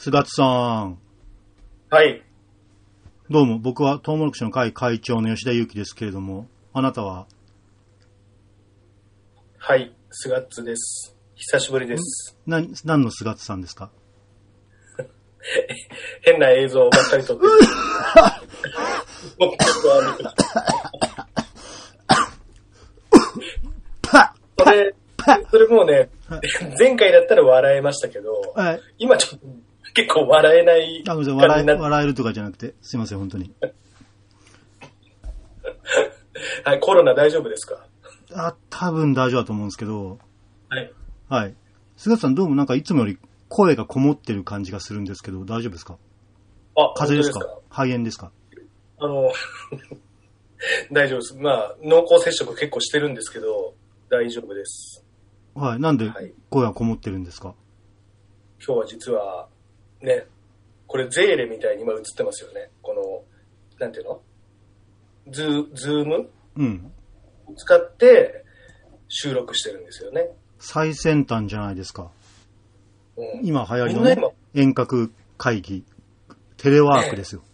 菅津さん。 はい。 どうも、僕はトウモロコシの会会長の吉田裕樹ですけれども、あなたは？ はい、菅津です。久しぶりです。 何の菅津さんですか？ 変な映像ばっかり撮ってる。それもうね、前回だったら笑えましたけど、 はい、 今ちょっと結構笑えない感じになって。笑えるとかじゃなくて、すいません、本当に。 はい、コロナ大丈夫ですか？ 多分大丈夫だと思うんですけど、 はい。 はい。菅津さんどうもなんかいつもより声がこもってる感じがするんですけど、大丈夫ですか？風邪ですか？肺炎ですか？ 大丈夫です。まあ、濃厚接触結構してるんですけど、大丈夫です。 はい。なんで声がこもってるんですか？ 今日は実は、ね、これゼーレみたいに今映ってますよね。この、なんていうの？ズーム？ うん。 使って収録してるんですよね。 最先端じゃないですか。 うん、 今流行りの、ね、遠隔会議、テレワークですよ。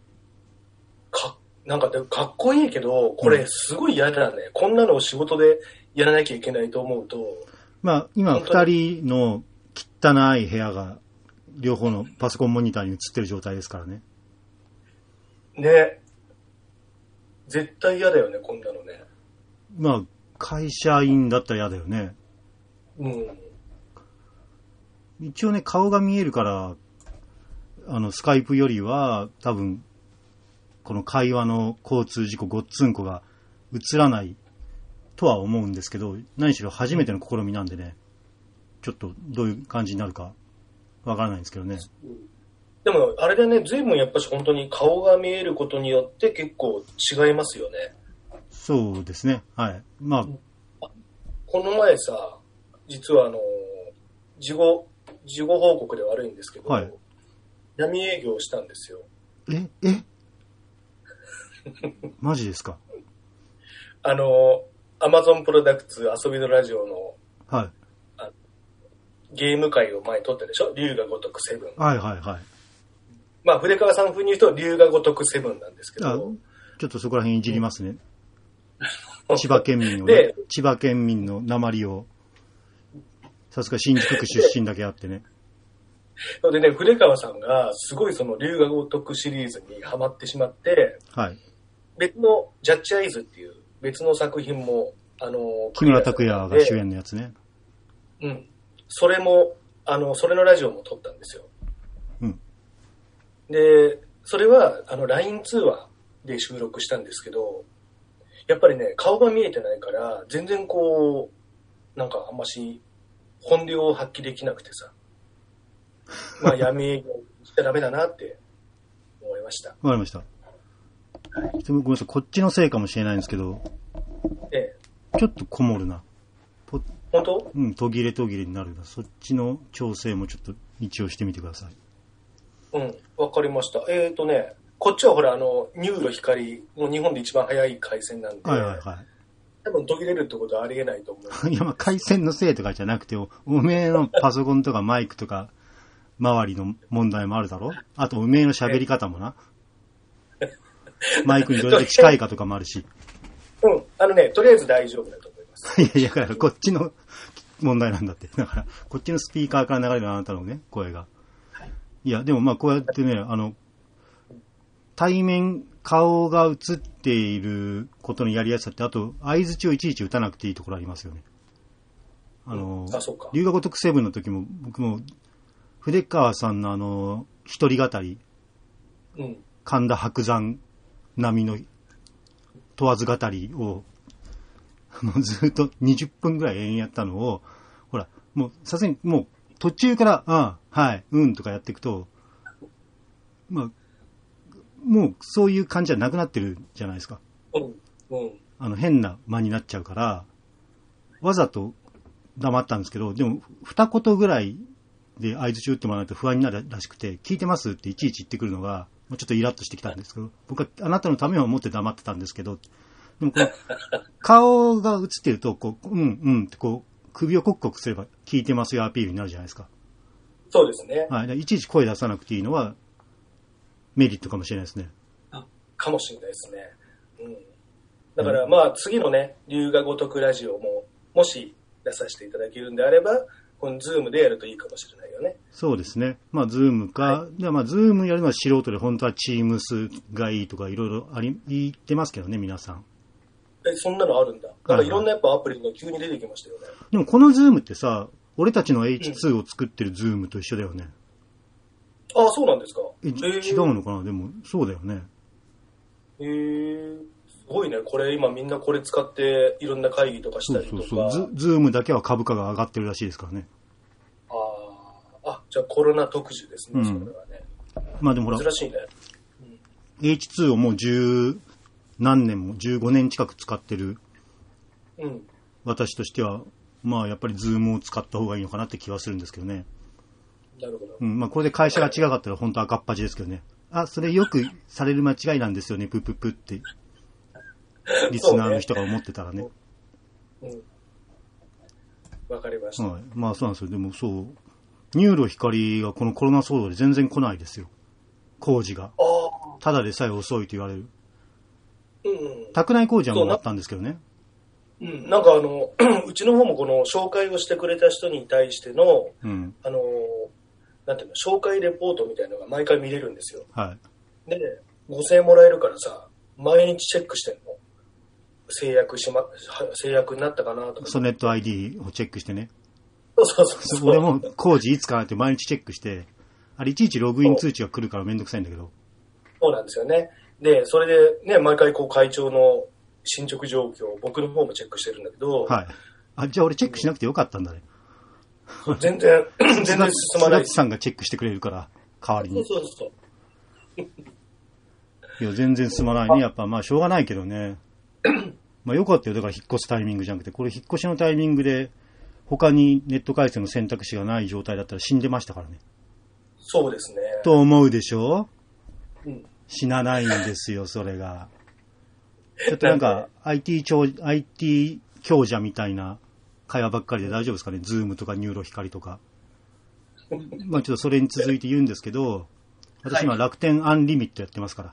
なんかかっこいいけど、これすごい嫌だね。こんなのを仕事でやらなきゃいけないと思うと。 まあ、今二人の汚い部屋が両方のパソコンモニターに映ってる状態ですからね。 ね。絶対嫌だよね、こんなのね。 まあ、会社員だったら嫌だよね。 うん。 一応ね、顔が見えるから、スカイプよりは、多分、この会話の交通事故、ごっつんこが映らないとは思うんですけど、何しろ初めての試みなんでね、ちょっとどういう感じになるかわからないんですけどね。 でも、あれだね、随分やっぱし本当に顔が見えることによって結構違いますよね。 そうですね。はい。まあ。 この前さ、実は事後報告で悪いんですけど、はい、闇営業をしたんですよ。 マジですか？ アマゾンプロダクツ遊びのラジオの、 はい、 ゲーム会を前に撮ったでしょ？龍が如くセブン。 はいはいはい。 まあ、筆川さん風に言うと龍が如くセブンなんですけど。 ちょっとそこら辺いじりますね。千葉県民のね、千葉県民の訛りを、さすが新宿区出身だけあってね。 それでね、筆川さんがすごいその龍が如くシリーズにハマってしまって、 はい。 別のジャッジアイズっていう別の作品も、 木村拓哉が主演のやつね。 うん。それも、それのラジオも撮ったんですよ。 うん。 で、それは、LINE 通話で収録したんですけど、やっぱりね、顔が見えてないから、全然こう、なんかあんまし本領を発揮できなくてさ、まあ闇営業しちゃダメだなって思いました。 わかりました。はい、ごめんなさい、こっちのせいかもしれないんですけど、ちょっとこもるな。 本当？ うん、途切れになるな。そっちの調整もちょっと一応してみてください。 うん、わかりました。こっちはほら、ニューロ光、もう日本で一番早い回線なんで、 はいはいはい。 多分途切れるってことはありえないと思う。 いや、まあ、回線のせいとかじゃなくて、おめえのパソコンとかマイクとか、周りの問題もあるだろ？あと、おめえの喋り方もな。マイクにどれだけ近いかとかもあるし。 うん、とりあえず大丈夫だと思います。 いや、だからこっちの問題なんだって。だから、こっちのスピーカーから流れるあなたのね、声が。いや、でもまあこうやってね、対面、顔が映っていることのやりやすさって、あと、相槌をいちいち打たなくていいところありますよね。 そうか。 龍が如くセブンの時も、僕も、筆川さんの一人語り、 うん、 神田伯山並みの問わず語りを、ずっと20分ぐらい延々やったのを、ほら、もう、さすがに、もう、途中から、はい、とかやっていくと、まあ、もう、そういう感じじゃなくなってるじゃないですか。変な間になっちゃうから、わざと黙ったんですけど、でも、二言ぐらいで相槌打ってもらわないと不安になるらしくて、聞いてますっていちいち言ってくるのが、ちょっとイラッとしてきたんですけど、僕はあなたのためを思って黙ってたんですけど、でもこの顔が映ってると、こう、ってこう、首をコクコクすれば聞いてますよアピールになるじゃないですか。 そうですね。 はい。いちいち声出さなくていいのはメリットかもしれないですね。 かもしれないですね。うん。だからまあ次のね、龍が如くラジオも、もし出させていただけるんであれば、このズームでやるといいかもしれないよね。 そうですね。まあ、ズームか、はい、まあ、ズームやるのは素人で、本当はチームスがいいとか、いろいろ言ってますけどね、皆さん。 そんなのあるんだ。なんかいろんなやっぱアプリが急に出てきましたよね。 でもこのズームってさ、俺たちの H2 を作ってるズームと一緒だよね。 ああ、そうなんですか。 違うのかな。でも、そうだよね。 すごいね。これ今みんなこれ使っていろんな会議とかしたりとか。 そうズームだけは株価が上がってるらしいですからね。 じゃあコロナ特需ですね、それはね。 まあでもほら、 珍しいね。 H2 をもう十何年も、15年近く使ってる、私としては、まあやっぱりズームを使った方がいいのかなって気はするんですけどね。 なるほど。 まあこれで会社が違かったら本当赤っ端ですけどね。それよくされる間違いなんですよね、プププって。リスナーの人が思ってたらね。 わかりました。 はい。まあそうなんですよ。でもそう。ニューロ光がこのコロナ騒動で全然来ないですよ。工事が。ただでさえ遅いと言われる。宅内工事はもう終わったんですけどね。 なんかうちの方もこの紹介をしてくれた人に対しての、なんていうの、紹介レポートみたいなのが毎回見れるんですよ。 はい。 で、5000円もらえるからさ、毎日チェックしてんの。制約になったかなとか。 ソネット ID をチェックしてね。 そう。 俺も工事いつかなって毎日チェックして、あれいちいちログイン通知が来るからめんどくさいんだけど。 そうなんですよね。で、それでね、毎回こう会長の進捗状況を僕の方もチェックしてるんだけど。 はい。じゃあ俺チェックしなくてよかったんだね。 全然進まない。 さんがチェックしてくれるから、代わりに。 そう。 いや、全然進まないね。やっぱまあしょうがないけどね。まあよかったよ。だから引っ越すタイミングじゃなくて、これ引っ越しのタイミングで、他にネット回線の選択肢がない状態だったら死んでましたからね。 そうですね。 と思うでしょ？死なないんですよ、それが。ちょっとなんか、IT 強者みたいな会話ばっかりで大丈夫ですかね？ズームとかニューロ光とか。まあちょっとそれに続いて言うんですけど、私今楽天アンリミットやってますから。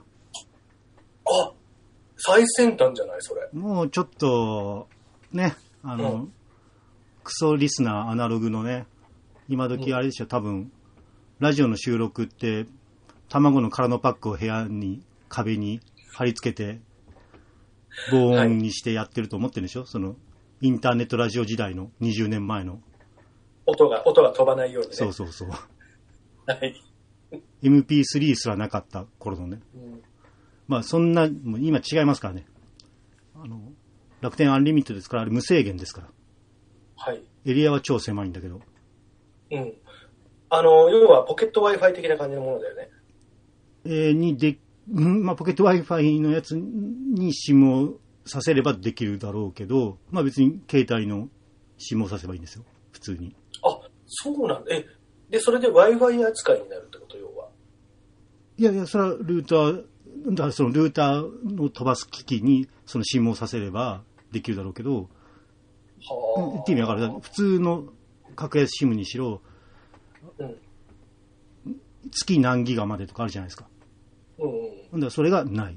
最先端じゃないそれ。 もうちょっと、ね、クソリスナーアナログのね、今時あれでしょ、多分、ラジオの収録って、卵の空のパックを部屋に、壁に貼り付けて、防音にしてやってると思ってるでしょ、その、インターネットラジオ時代の20年前の。 音が飛ばないようにね。 そう。 はい。 MP3 すらなかった頃のね。まあそんな、もう今違いますからね。楽天アンリミットですから、あれ無制限ですから。 はい。 エリアは超狭いんだけど。 要はポケット Wi-Fi 的な感じのものだよね。 まあポケット Wi-Fi のやつに SIM をさせればできるだろうけど、まあ別に携帯の SIM をさせばいいんですよ。普通に。 そうなんだ。で、それで Wi-Fi 扱いになるってこと、要は。 いや、それはルーター、だからそのルーターの飛ばす機器にその SIM をさせればできるだろうけど、って意味わかる。普通の格安 SIM にしろ、月何ギガまでとかあるじゃないですか。だからそれがない。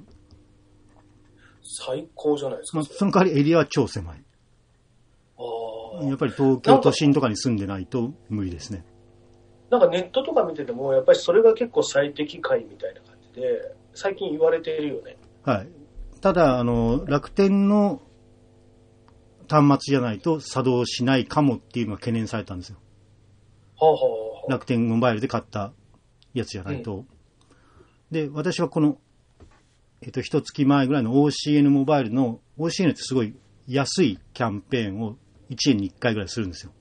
最高じゃないですか。 その代わりエリアは超狭い。やっぱり東京都心とかに住んでないと無理ですね。 なんかネットとか見てても、やっぱりそれが結構最適解みたいな感じで、最近言われているよね。 はい。ただ、楽天の端末じゃないと作動しないかもっていうのが懸念されたんですよ。楽天モバイルで買ったやつじゃないと。で、私はこの、一月前ぐらいの OCN モバイルの、OCN ってすごい安いキャンペーンを1年に1回ぐらいするんですよ。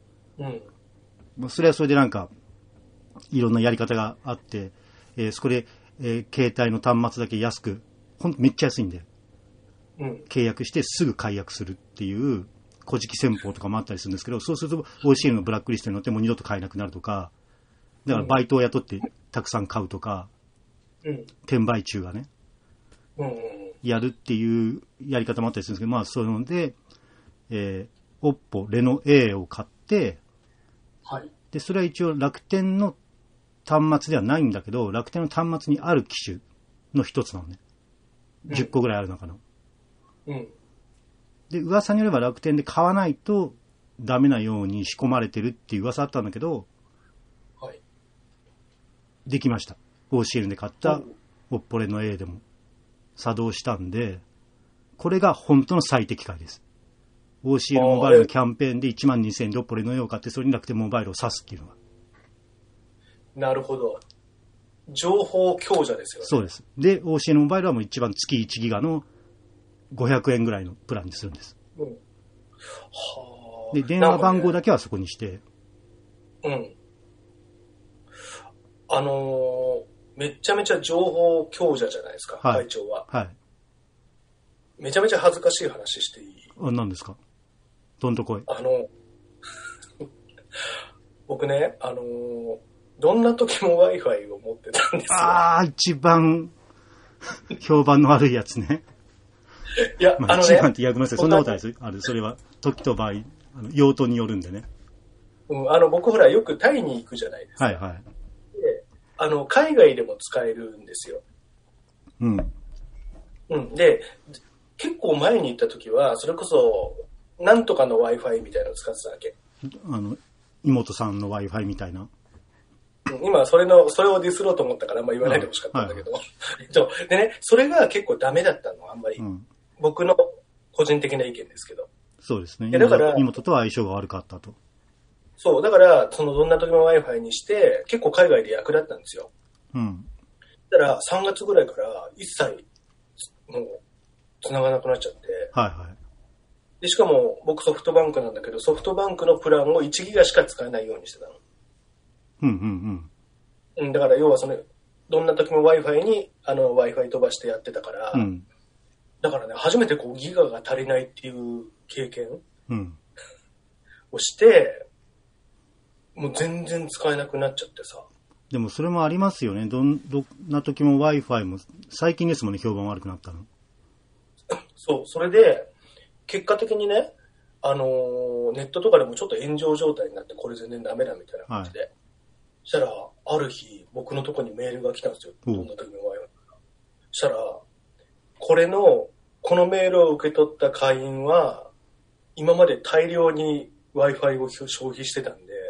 それはそれでなんか、いろんなやり方があって、そこで、携帯の端末だけ安く、ほんとめっちゃ安いんで、契約してすぐ解約するっていう、古事記戦法とかもあったりするんですけど、そうすると OCN のブラックリストに乗ってもう二度と買えなくなるとか、だからバイトを雇ってたくさん買うとか、転売中がね、やるっていうやり方もあったりするんですけど、まあそういうので、OPPO、レノ A を買って、 はい。 で、それは一応楽天の端末ではないんだけど、楽天の端末にある機種の一つなのね。10個ぐらいある中の。 うん。 で、噂によれば楽天で買わないとダメなように仕込まれてるっていう噂あったんだけど、 はい。 できました。OCN で買ったオッポレの A でも作動したんで、これが本当の最適解です。OCN モバイルのキャンペーンで12,000円でオッポレの A を買って、それに楽天モバイルを挿すっていうのが。 なるほど。情報強者ですよね。 そうです。で、OCN モバイルはもう一番月1ギガの500円ぐらいのプランにするんです。 うん。はあ。で、電話番号だけはそこにして。 うん。めちゃめちゃ情報強者じゃないですか、はい、会長は。 はい。 めちゃめちゃ恥ずかしい話していい？ 何ですか？どんとこい。 僕ね、どんな時も Wi-Fi を持ってたんですよ。 ああ、一番評判の悪いやつね。 いや、 まあ、一番ってごめんなさい、そんなことないです。それは時と場合、用途によるんでね。 うん、僕ほらよくタイに行くじゃないですか。 はいはい。 で、海外でも使えるんですよ。 うん。 うん。で、結構前に行った時は、それこそ、なんとかの Wi-Fi みたいなのを使ってたわけ。 妹さんの Wi-Fi みたいな。 今、それをディスろうと思ったからあんま言わないでほしかったんだけど。はい、でね、それが結構ダメだったの、あんまり。うん、僕の個人的な意見ですけど。 そうですね。 だから妹とは相性が悪かったと。 そう、だから、どんな時も Wi-Fi にして、結構海外で役立ったんですよ。 うん。 だから、3月ぐらいから一切、もう、繋がなくなっちゃって。 はいはい。 で、しかも、僕ソフトバンクなんだけど、ソフトバンクのプランを1ギガしか使えないようにしてたの。うん。だから、要はどんな時も Wi-Fi に、Wi-Fi 飛ばしてやってたから、うん、だからね、初めてギガが足りないっていう経験、うん、をして、もう全然使えなくなっちゃってさ。 でもそれもありますよね。どんな時も Wi-Fi も最近ですもんね、評判悪くなったの。 そう、それで、結果的にね、ネットとかでもちょっと炎上状態になって、これ全然ダメだみたいな感じで。はい、そしたら、ある日、僕のとこにメールが来たんですよ。どんな時も Wi-Fi。そしたら、このメールを受け取った会員は、今まで大量に Wi-Fi を消費してたんで、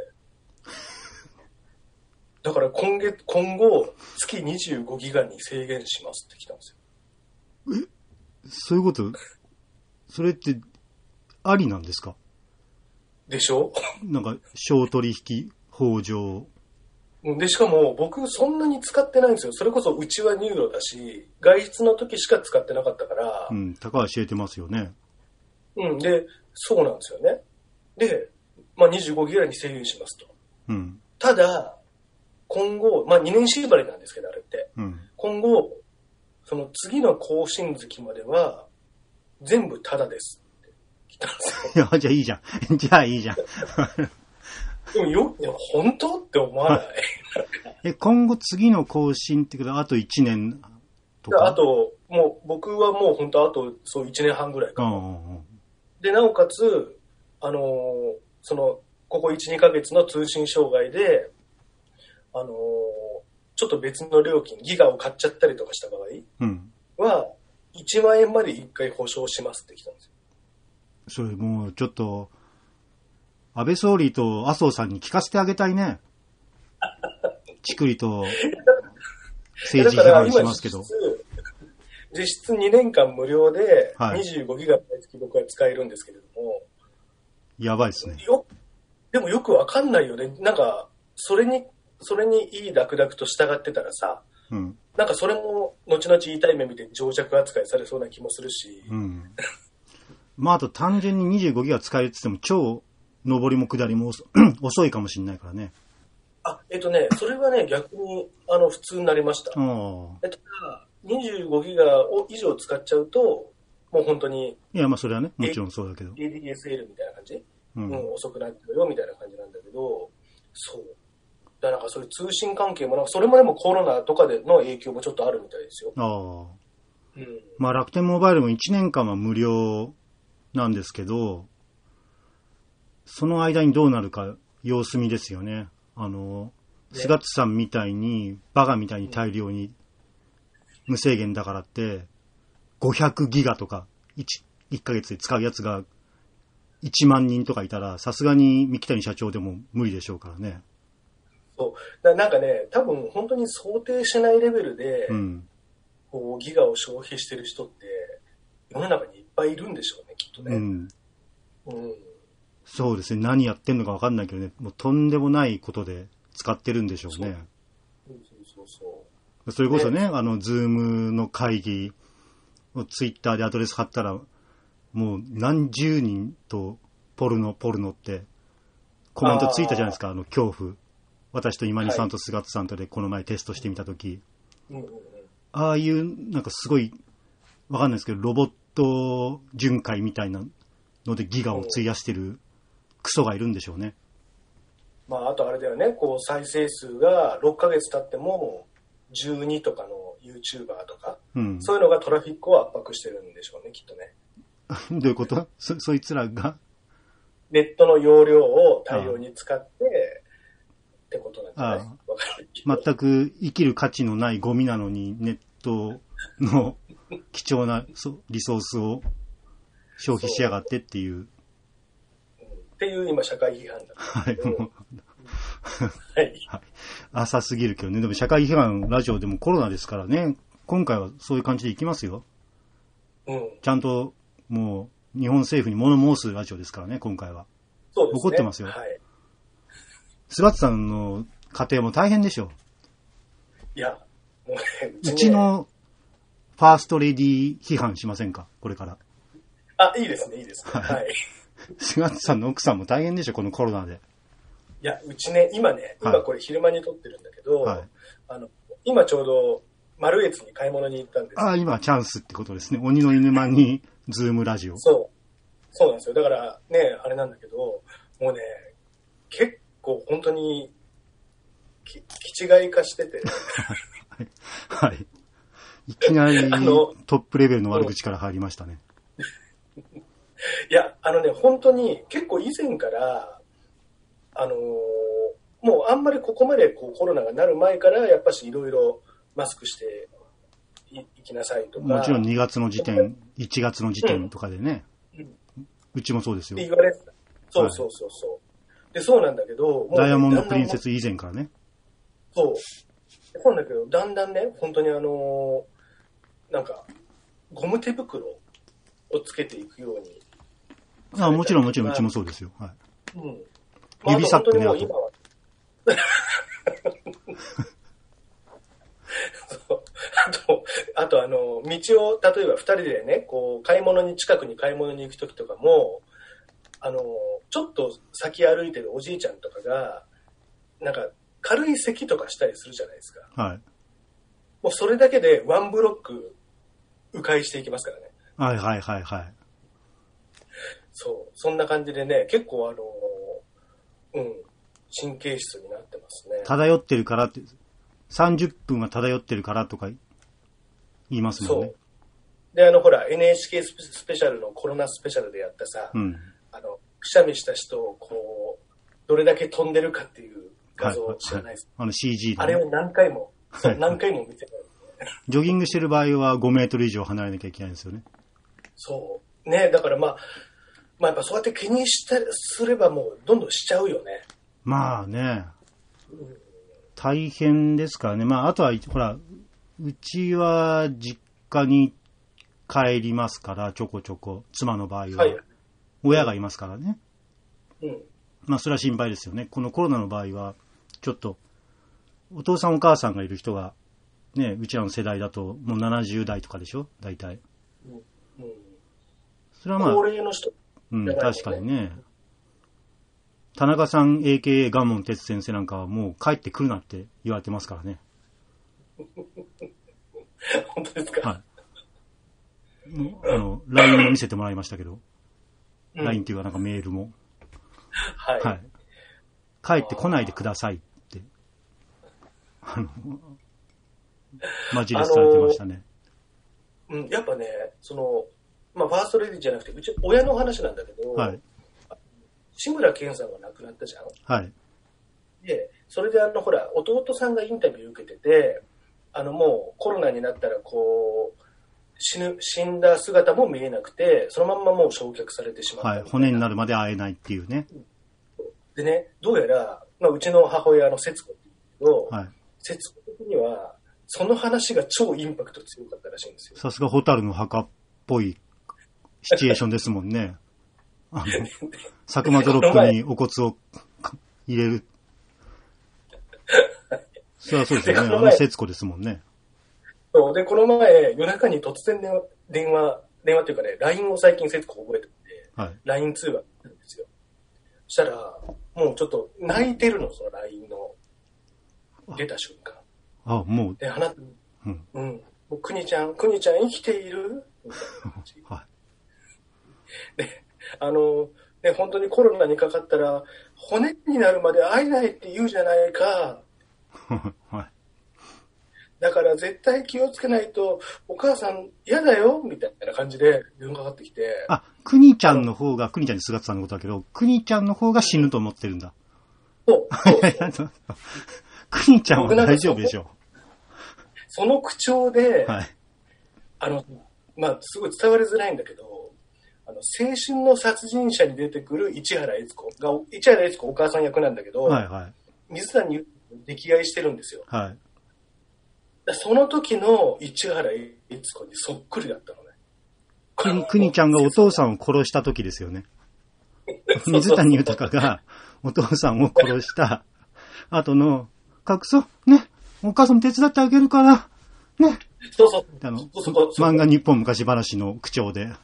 だから今後、月25ギガに制限しますって来たんですよ。 そういうことそれって、ありなんですか？ でしょ？ なんか、商取引法上。 で、しかも僕そんなに使ってないんですよ。それこそうちはニューロだし、外出の時しか使ってなかったから。 うん、高橋教えてますよね。 うん、で、そうなんですよね。で、まあ25ギガに制限しますと。うん。ただ、今後、まあ2年縛りなんですけど、あれって。うん、今後、その次の更新月までは、全部タダですって来たんですよ。 いや、じゃあいいじゃん。じゃあいいじゃん。 でも本当って思わない今後次の更新ってことはあと1年とか？ あと、もう僕はもう本当あとそう1年半ぐらいかな。で、なおかつ、ここ1、2ヶ月の通信障害で、ちょっと別の料金、ギガを買っちゃったりとかした場合は、1万円まで1回保証しますって来たんですよ。 それもうちょっと、安倍総理と麻生さんに聞かせてあげたいね。ちくりと政治批判しますけど。 実質2年間無料で25ギガ毎月僕は使えるんですけれども。 やばいですね。 でもよくわかんないよね。なんか、それにいいダクダクと従ってたらさ、うん、なんかそれも後々痛い目見て情弱扱いされそうな気もするし。うん、 まああと単純に25ギガ使えるって言っても超上りも下りも遅いかもしれないからね。 それはね、逆に、普通になりました。25ギガを以上使っちゃうと、もう本当に。 いや、まあそれはね、もちろんそうだけど。 ADSL みたいな感じ、遅くなってるよみたいな感じなんだけど、そう。だからなんかそういう通信関係も、なんかそれもでもコロナとかでの影響もちょっとあるみたいですよ。 まあ楽天モバイルも1年間は無料なんですけど、その間にどうなるか様子見ですよね。菅津さんみたいに、バカみたいに大量に、無制限だからって、500ギガとか1ヶ月で使うやつが1万人とかいたら、さすがに三木谷社長でも無理でしょうからね。 そうなんかね、多分本当に想定しないレベルで、こうギガを消費してる人って世の中にいっぱいいるんでしょうね、きっとね。 そうですね。何やってんのか分かんないけどね、もうとんでもないことで使ってるんでしょうね。それこそね、ズームの会議をツイッターでアドレス貼ったら、もう何十人とポルノってコメントついたじゃないですか、恐怖。私と今井さんと菅津さんとでこの前テストしてみたとき、ああいうなんかすごいわかんないですけど、ロボット巡回みたいなのでギガを費やしてるクソがいるんでしょうね。 まあ、あとあれだよね、こう再生数が6ヶ月経っても12とかの YouTuber とか、そういうのがトラフィックを圧迫してるんでしょうね、きっとね。 どういうこと？そいつらがネットの容量を大量に使ってってことなんじゃない？ 全く生きる価値のないゴミなのにネットの貴重なリソースを消費しやがってっていう。 っていう今社会批判だ。 はい、もう。はい。浅すぎるけどね。でも社会批判ラジオでもコロナですからね。今回はそういう感じでいきますよ。ちゃんともう日本政府に物申すラジオですからね、今回は。 そうですね。 怒ってますよ。はい。菅津さんの家庭も大変でしょう。 いや、もうね、 うちのファーストレディ批判しませんか、これから。 あ、いいですね、いいですね。はい。 菅津さんの奥さんも大変でしょ、このコロナで。 いや、うちね、今これ昼間に撮ってるんだけど、今ちょうど、マルエツに買い物に行ったんです。 今チャンスってことですね。鬼の犬間にズームラジオ。 そうなんですよ。だからね、あれなんだけど、もうね、結構本当に、気違い化してて。 はい。いきなりトップレベルの悪口から入りましたね。 いや、本当に結構以前から、もうあんまりここまでコロナがなる前から、やっぱしいろいろマスクしていきなさいとか。 もちろん2月の時点、1月の時点とかでね。うちもそうですよ。 って言われてた。そう。で、そうなんだけど。 ダイヤモンドプリンセス以前からね。 そうなんだけど、だんだんね、本当になんか、ゴム手袋をつけていくように。 もちろん、うちもそうですよ。はい。指サックね、あと。 あと道を、例えば二人でね、こう、近くに買い物に行くときとかも、ちょっと先歩いてるおじいちゃんとかが、なんか、軽い咳とかしたりするじゃないですか。 はい。 もうそれだけでワンブロック、迂回していきますからね。 はい。 そう、そんな感じでね、結構神経質になってますね。 漂ってるからって、30分は漂ってるからとか言いますもんね。そう。 で、ほら、NHK スペシャルのコロナスペシャルでやったさ、くしゃみした人をこう、どれだけ飛んでるかっていう画像を知らないですか、 CG で、ね。 あれを何回も見てる、 ジョギングしてる場合は5メートル以上離れなきゃいけないんですよね。 そう。ね、だからまあやっぱそうやって気にすればもうどんどんしちゃうよね。 まあね。大変ですからね。あとは、ほら、うちは実家に帰りますから、ちょこちょこ、妻の場合は。親がいますからね。それは心配ですよね。このコロナの場合は、ちょっと、お父さんお母さんがいる人が、ね、うちらの世代だと、もう70代とかでしょ大体。それは高齢の人。 確かにね。田中さん AKA ガンモン哲先生なんかはもう帰ってくるなって言われてますからね。 本当ですか？ はい。LINE も見せてもらいましたけど。LINE っていうかなんかメールも。 はい。 帰ってこないでくださいって。マジレスされてましたね。 やっぱね、ファーストレディじゃなくて、うち親の話なんだけど、志村けんさんが亡くなったじゃん。 はい。 それでほら、弟さんがインタビュー受けてて、もうコロナになったらこう、死んだ姿も見えなくて、そのまんまもう焼却されてしまった。 はい。骨になるまで会えないっていうね。 でね、どうやら、まあ、うちの母親節子って言うけど、 はい。 節子的には、その話が超インパクト強かったらしいんですよ。 さすがホタルの墓っぽいシチュエーションですもんね。佐久間ドロップにお骨を入れる。それはそうですよね。節子ですもんね。 そうで、この前、夜中に突然電話っていうかね、LINE を最近節子覚えてて、 はい、 LINE 通話なんですよ。そしたら、もうちょっと泣いてるの、その LINE の出た瞬間。 あ、もう。 で、うん。もうくにちゃん生きているみたいな感じ。はい。で、ね、本当にコロナにかかったら、骨になるまで会えないって言うじゃないか。はい。だから絶対気をつけないと、お母さん嫌だよみたいな感じで電話かかってきて。 あ、くにちゃんの方が、くにちゃんにすがってたのことだけど、くにちゃんの方が死ぬと思ってるんだ。 そう。 くにちゃんは大丈夫でしょ。 その口調で、 はい。 まあ、すごい伝わりづらいんだけど、青春の殺人者に出てくる市原悦子お母さん役なんだけど、 はいはい。 水谷溺愛してるんですよ。 はい。 その時の市原悦子にそっくりだったのね。 くにちゃんがお父さんを殺した時ですよね。水谷豊がお父さんを殺した後の、隠そう、ね、お母さんも手伝ってあげるから、ね。 そう。 漫画日本昔話の口調で。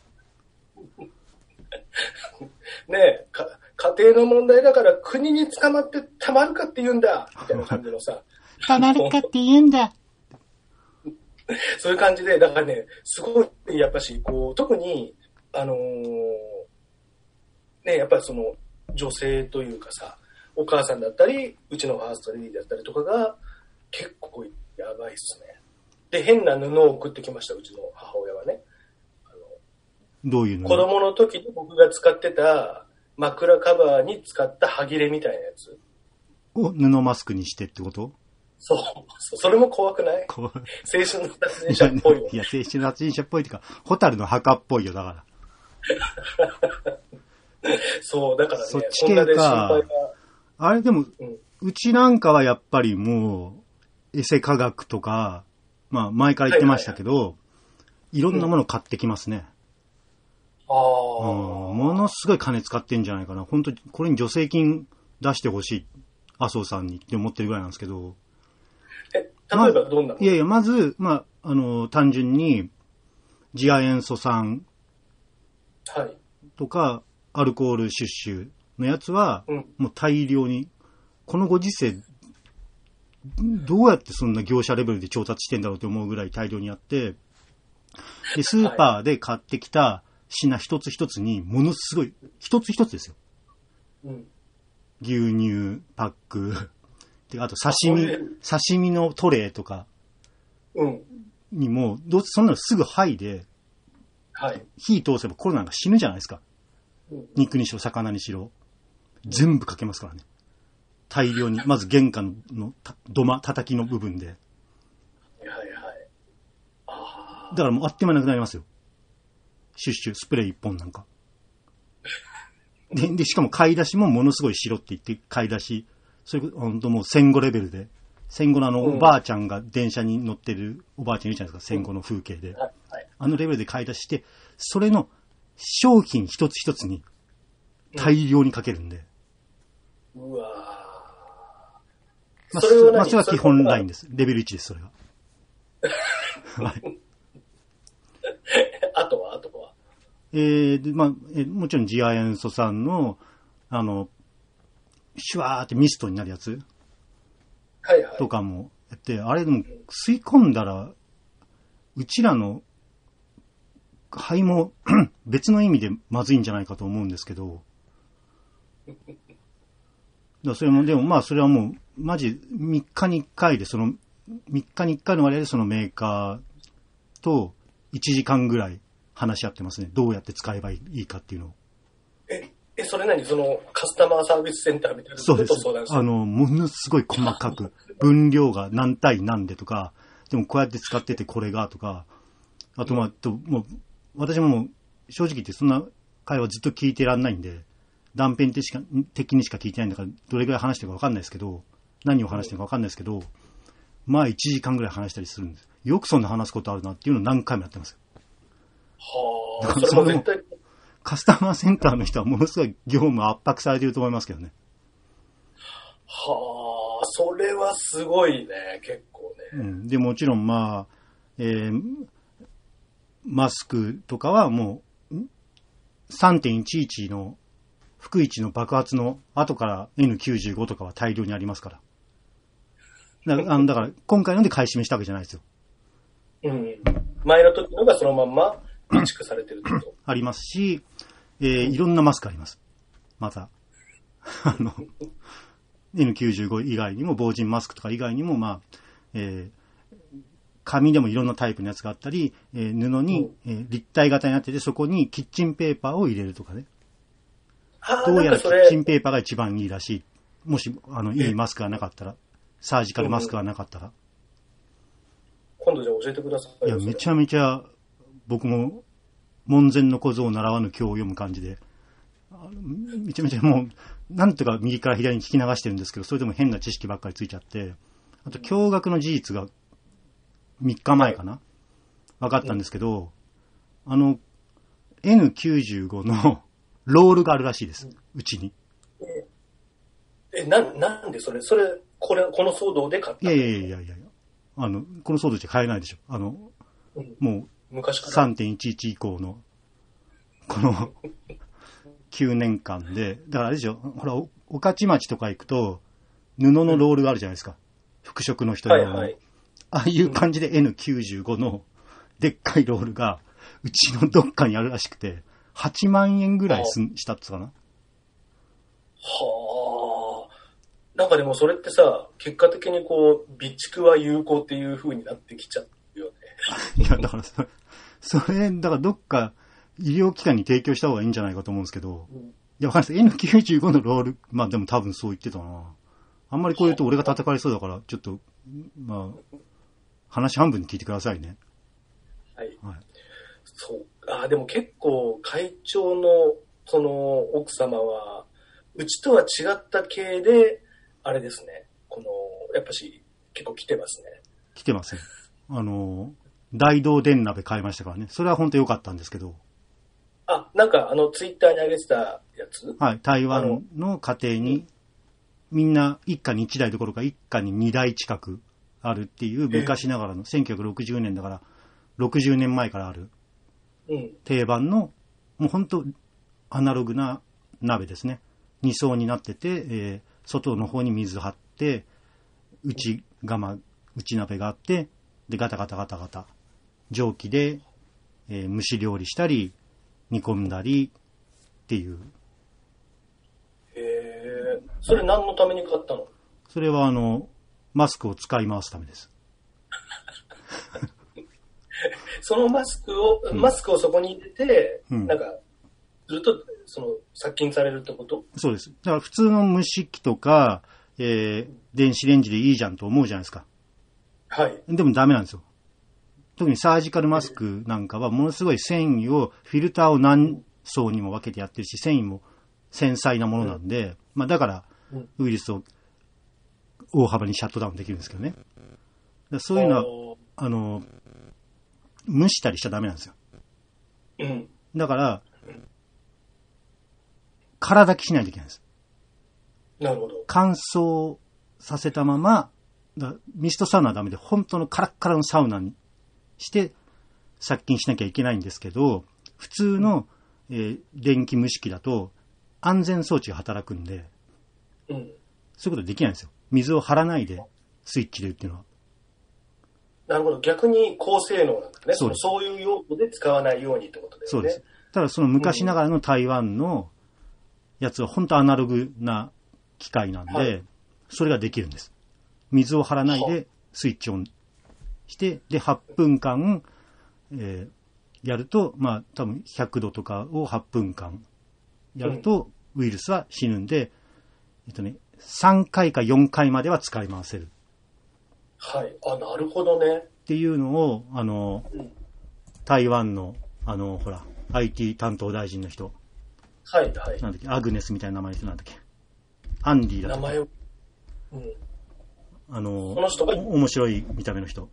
ねえ、家庭の問題だから国に捕まってたまるかって言うんだみたいな感じのさ。 たまるかって言うんだ。 そういう感じで、だからね、すごい、やっぱし、こう、特に、ね、やっぱりその、女性というかさ、お母さんだったり、うちのファーストレディだったりとかが、結構やばいっすね。で、変な布を送ってきました、うちの母親はね。 どういうの？ 子供の時に僕が使ってた枕カバーに使った歯切れみたいなやつ。 を布マスクにしてってこと？ そう。それも怖くない？青春の殺人者っぽいよ。 いや、青春の殺人者っぽいっていうか、ホタルの墓っぽいよ、だから。 そう、だからね、 そっち系か。 そんなで心配が。 あれでも、うちなんかはやっぱりもう、エセ科学とか、まあ前から言ってましたけど、いろんなもの買ってきますね。ものすごい金使ってんじゃないかな。本当に、これに助成金出してほしい。麻生さんにって思ってるぐらいなんですけど。 例えばどんなの？ いやいや、まず、まあ、単純に、次亜塩素酸とか、アルコールシュッシュのやつは、もう大量に、このご時世、どうやってそんな業者レベルで調達してんだろうと思うぐらい大量にあって、で、スーパーで買ってきた品一つ一つに、ものすごい、一つ一つですよ。牛乳パック、あと刺身のトレーとかにも、どうせそんなのすぐ剥いで、火通せばコロナが死ぬじゃないですか。肉にしろ、魚にしろ。全部かけますからね。大量に。まず玄関の叩きの部分で。だからもうあっという間なくなりますよ。シュッシュ、スプレー一本なんか。で、しかも買い出しもものすごいしろって言って買い出し、そういう、ほんともう戦後レベルで、戦後のおばあちゃんが電車に乗ってるおばあちゃんいるじゃないですか、戦後の風景で。あのレベルで買い出して、それの商品一つ一つに大量にかけるんで。 うわぁ。それは基本ラインです。レベル1です、それが。はい。 あとはもちろん次亜塩素酸の、シュワーってミストになるやつとかもやって、あれでも吸い込んだら、うちらの肺も別の意味でまずいんじゃないかと思うんですけど、それも、でもまあそれはもう、マジ3日に1回で、その、3日に1回の割合でそのメーカーと1時間ぐらい話し合ってますね。どうやって使えばいいかっていうのを。 それ何そのカスタマーサービスセンターみたいなそうです。 相談してる。 ものすごい細かく、分量が何対何でとか、でもこうやって使っててこれがとか、あともう、私ももう、正直言ってそんな会話ずっと聞いてらんないんで、断片的にしか聞いてないんだから、どれぐらい話してるかわかんないですけど、何を話してるかわかんないですけど、まあ1時間ぐらい話したりするんです。よくそんな話すことあるなっていうのを何回もやってますよ。 はあ、それも絶対。 カスタマーセンターの人はものすごい業務圧迫されてると思いますけどね。 はあ、それはすごいね、結構ね。 うん、で、もちろんまあ、マスクとかはもう、3.11 の、福一の爆発の後から N95 とかは大量にありますから。だから、今回ので買い占めしたわけじゃないですよ。 うん。前の時のがそのまんま備蓄されてるってことありますし、いろんなマスクあります。また。N95 以外にも、防塵マスクとか以外にも、まあ、紙でもいろんなタイプのやつがあったり、布に、立体型になってて、そこにキッチンペーパーを入れるとかね。どうやらキッチンペーパーが一番いいらしい。もし、いいマスクがなかったら、サージカルマスクがなかったら。 今度じゃあ教えてください。 いや、めちゃめちゃ、僕も、門前の小僧を習わぬ今日読む感じで、めちゃめちゃもう、なんとか右から左に聞き流してるんですけど、それでも変な知識ばっかりついちゃって、あと、驚愕の事実が、3日前かな、分かったんですけど、N95 のロールがあるらしいです。うちに。 なんでそれ、この騒動で買ったの？ いや。この騒動じゃ買えないでしょ。もう、 昔から。 3.11 以降の、この、9年間で、だからあれでしょ、ほら、御徒町とか行くと、布のロールがあるじゃないですか。服飾の人用の。 はい。 ああいう感じで N95 のでっかいロールがうちのどっかにあるらしくて、8万円ぐらいしたってかな。 はあ。なんかでもそれってさ、結果的にこう、備蓄は有効っていう風になってきちゃうよね。 いや、だからそれ、だからどっか医療機関に提供した方がいいんじゃないかと思うんですけど、いや、わかんないです。N95 のロール、まあでも多分そう言ってたな。あんまりこう言うと俺が叩かれそうだから、ちょっと、まあ、話半分に聞いてくださいね。 はい。そう。でも結構会長のその奥様は、うちとは違った系で、あれですね。やっぱし結構来てますね。 来てますね。大道電鍋買いましたからね。それは本当良かったんですけど。 なんかツイッターに上げてたやつ？ はい。台湾の家庭に、みんな一家に1台どころか一家に2台近くあるっていう昔ながらの1960年だから60年前からある定番のもう本当アナログな鍋ですね。2層になってて、外の方に水張って内鍋があって、でガタガタ蒸気で、蒸し料理したり煮込んだりっていう。 それ何のために買ったの？ それはマスクを使い回すためです。 そのマスクをそこに入れて、なんかずっと殺菌されるってこと？ そうです。だから普通の蒸し器とか、電子レンジでいいじゃんと思うじゃないですか。 はい。 でもダメなんですよ。特にサージカルマスクなんかはものすごい繊維を、フィルターを何層にも分けてやってるし、繊維も繊細なものなんで、まあだからウイルスを大幅にシャットダウンできるんですけどね。そういうのは、蒸したりしちゃダメなんですよ。だから、空炊きしないといけないんです。 なるほど。 乾燥させたまま、ミストサウナはダメで、本当のカラッカラのサウナにして殺菌しなきゃいけないんですけど、普通の、電気蒸し器だと安全装置が働くんで、そういうことできないんですよ。水を張らないでスイッチでっていうのは。 なるほど。逆に高性能なんだね。そういう用途で使わないようにってことですね。 そうです。ただその昔ながらの台湾のやつは本当アナログな機械なんで、それができるんです。水を張らないでスイッチオンして、で、8分間、やると、まあ多分100度とかを8分間やると、 ウイルスは死ぬんで、3回か4回までは使い回せる。 はい。あ、なるほどね。 っていうのを、台湾の、ほら、IT 担当大臣の人。 はいはい。 なんだっけ、アグネスみたいな名前の人なんだっけ。アンディだとか。 名前を。うん。 この人が面白い見た目の人。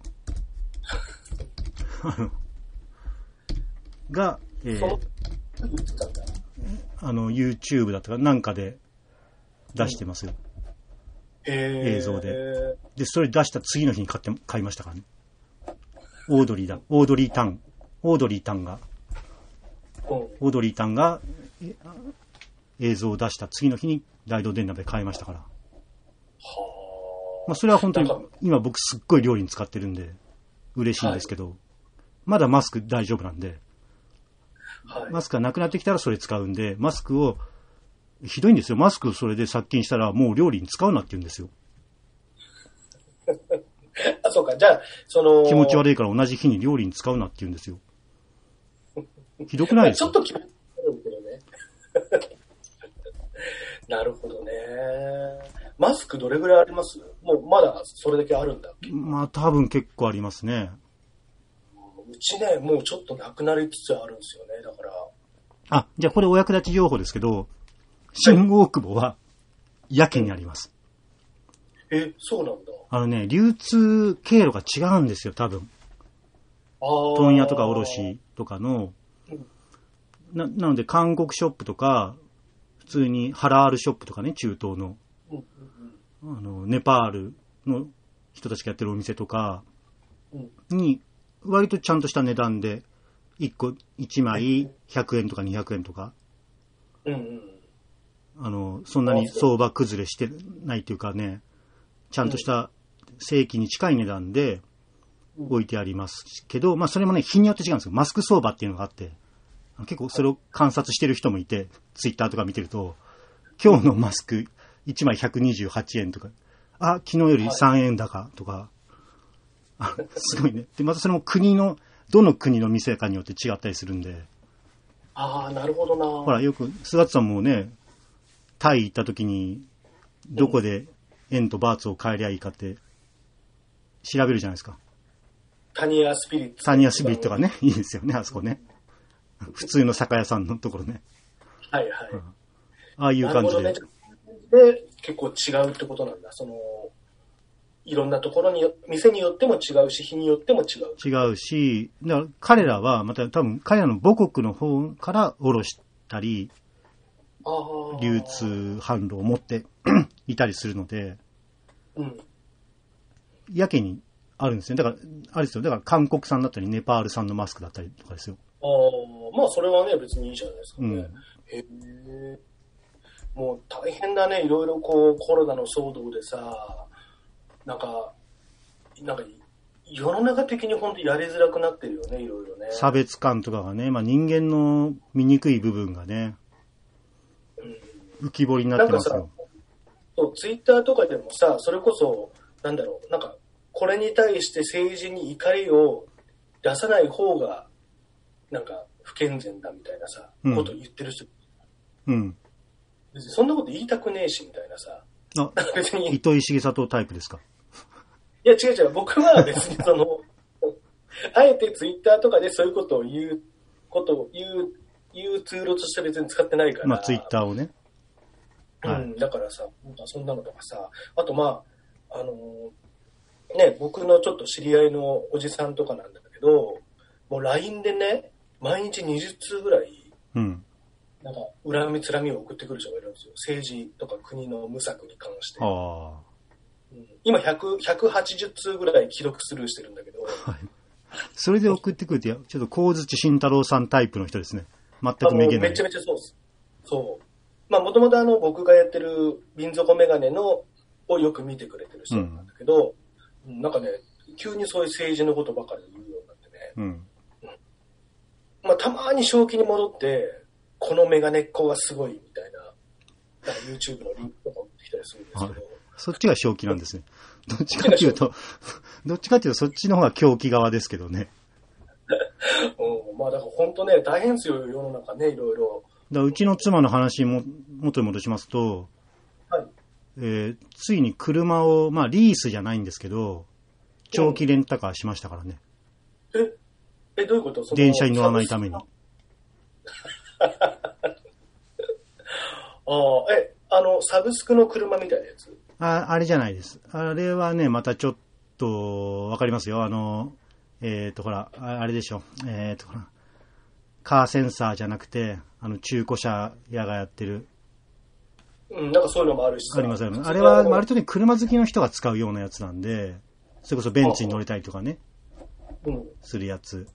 が、YouTube だとかなんかで出してますよ。映像で。で、それ出した次の日に買いましたからね。オードリータンが映像を出した次の日に大道電鍋で買いましたから。はあ。まあそれは本当に今僕すっごい料理に使ってるんで嬉しいんですけど、はい、まだマスク大丈夫なんで、はい、マスクがなくなってきたらそれ使うんで、マスクをひどいんですよ。マスクをそれで殺菌したらもう料理に使うなって言うんですよ。 あ、そうか。じゃあ気持ち悪いから同じ日に料理に使うなって言うんですよ。ひどくないですか？ ちょっと気持ち悪いけどね。なるほどね。マスクどれぐらいあります？もうまだそれだけあるんだっけ？ まあ多分結構ありますね。 うちね、もうちょっとなくなりつつあるんですよね。だから。 あ、じゃあこれお役立ち情報ですけど、新大久保はやけにあります。 そうなんだ。 流通経路が違うんですよ、多分。問屋とか卸とかの、なので韓国ショップとか、普通にハラールショップとかね、中東の、ネパールの人たちがやってるお店とかに、割とちゃんとした値段で、1枚100円とか200円とか、そんなに相場崩れしてないっていうかね、ちゃんとした正規に近い値段で置いてありますけど、まあそれもね、日によって違うんですよ。マスク相場っていうのがあって、結構それを観察してる人もいて、ツイッターとか見てると、今日のマスク1枚128円とか、昨日より3円高とか、すごいね。で、またそれもどの国の店かによって違ったりするんで。 ああ、なるほどな。 ほら、よく、菅さんもね、タイ行った時に、どこで円とバーツを変えりゃいいかって、調べるじゃないですか。 タニアスピリッツ。 タニアスピリットがね、いいですよね、あそこね。普通の酒屋さんのところね。 はいはい。 ああいう感じで。 なるほどね。で、結構違うってことなんだ。いろんなところに、店によっても違うし、日によっても違う。 違うし、だから彼らは、また多分彼らの母国の方から卸したり、流通販路を持っていたりするので、やけにあるんですよ。だから、あれですよ。だから韓国産だったり、ネパール産のマスクだったりとかですよ。 まあそれはね、別にいいじゃないですかね。もう大変だね。いろいろコロナの騒動でさ、なんか世の中的に本当にやりづらくなってるよね、いろいろね。 差別感とかがね、まあ人間の醜い部分がね、浮き彫りになってますよ。 そう、ツイッターとかでもさ、それこそ、これに対して政治に怒りを出さない方が、不健全だみたいなさ、ことを言ってる人。別にそんなこと言いたくねえし、みたいなさ。 別に。糸井重里タイプですか？ いや、違う。僕は別にあえてツイッターとかでそういうことを言うツールとして別に使ってないから。 まあ、ツイッターをね。 だからさ、そんなのとかさ、あと僕のちょっと知り合いのおじさんとかなんだけど、もう LINE でね、毎日20通ぐらい、恨みつらみを送ってくる人がいるんですよ。政治とか国の無策に関して。今180通ぐらい既読スルーしてるんだけど。 それで送ってくるって、ちょっと神槌慎太郎さんタイプの人ですね。全くめげない。 めちゃめちゃそうです。そう。まあ、もともと僕がやってる瓶底メガネをよく見てくれてる人なんだけど、急にそういう政治のことばかり言うようになってね。まあ、たまに正気に戻って、このメガネっ子がすごいみたいな、YouTube のリンクとか送ってきたりするんですけど。 そっちが正気なんですね。どっちかっていうとそっちの方が狂気側ですけどね。 まあだから本当ね、大変ですよ、世の中ね、いろいろ。 だうちの妻の話も元に戻しますと、 はい。 ついに車を、まあリースじゃないんですけど、長期レンタカーしましたからね。 どういうこと？ 電車に乗らないために。 サブスクの車みたいなやつ？ あれじゃないです。あれはね、またちょっと、わかりますよ。ほら、あれでしょ。ほら、カーセンサーじゃなくて、中古車屋がやってる。 うん、なんかそういうのもあるしさ。 ありますよね。あれは、割とね、車好きの人が使うようなやつなんで、それこそベンツに乗れたりとかね、するやつ。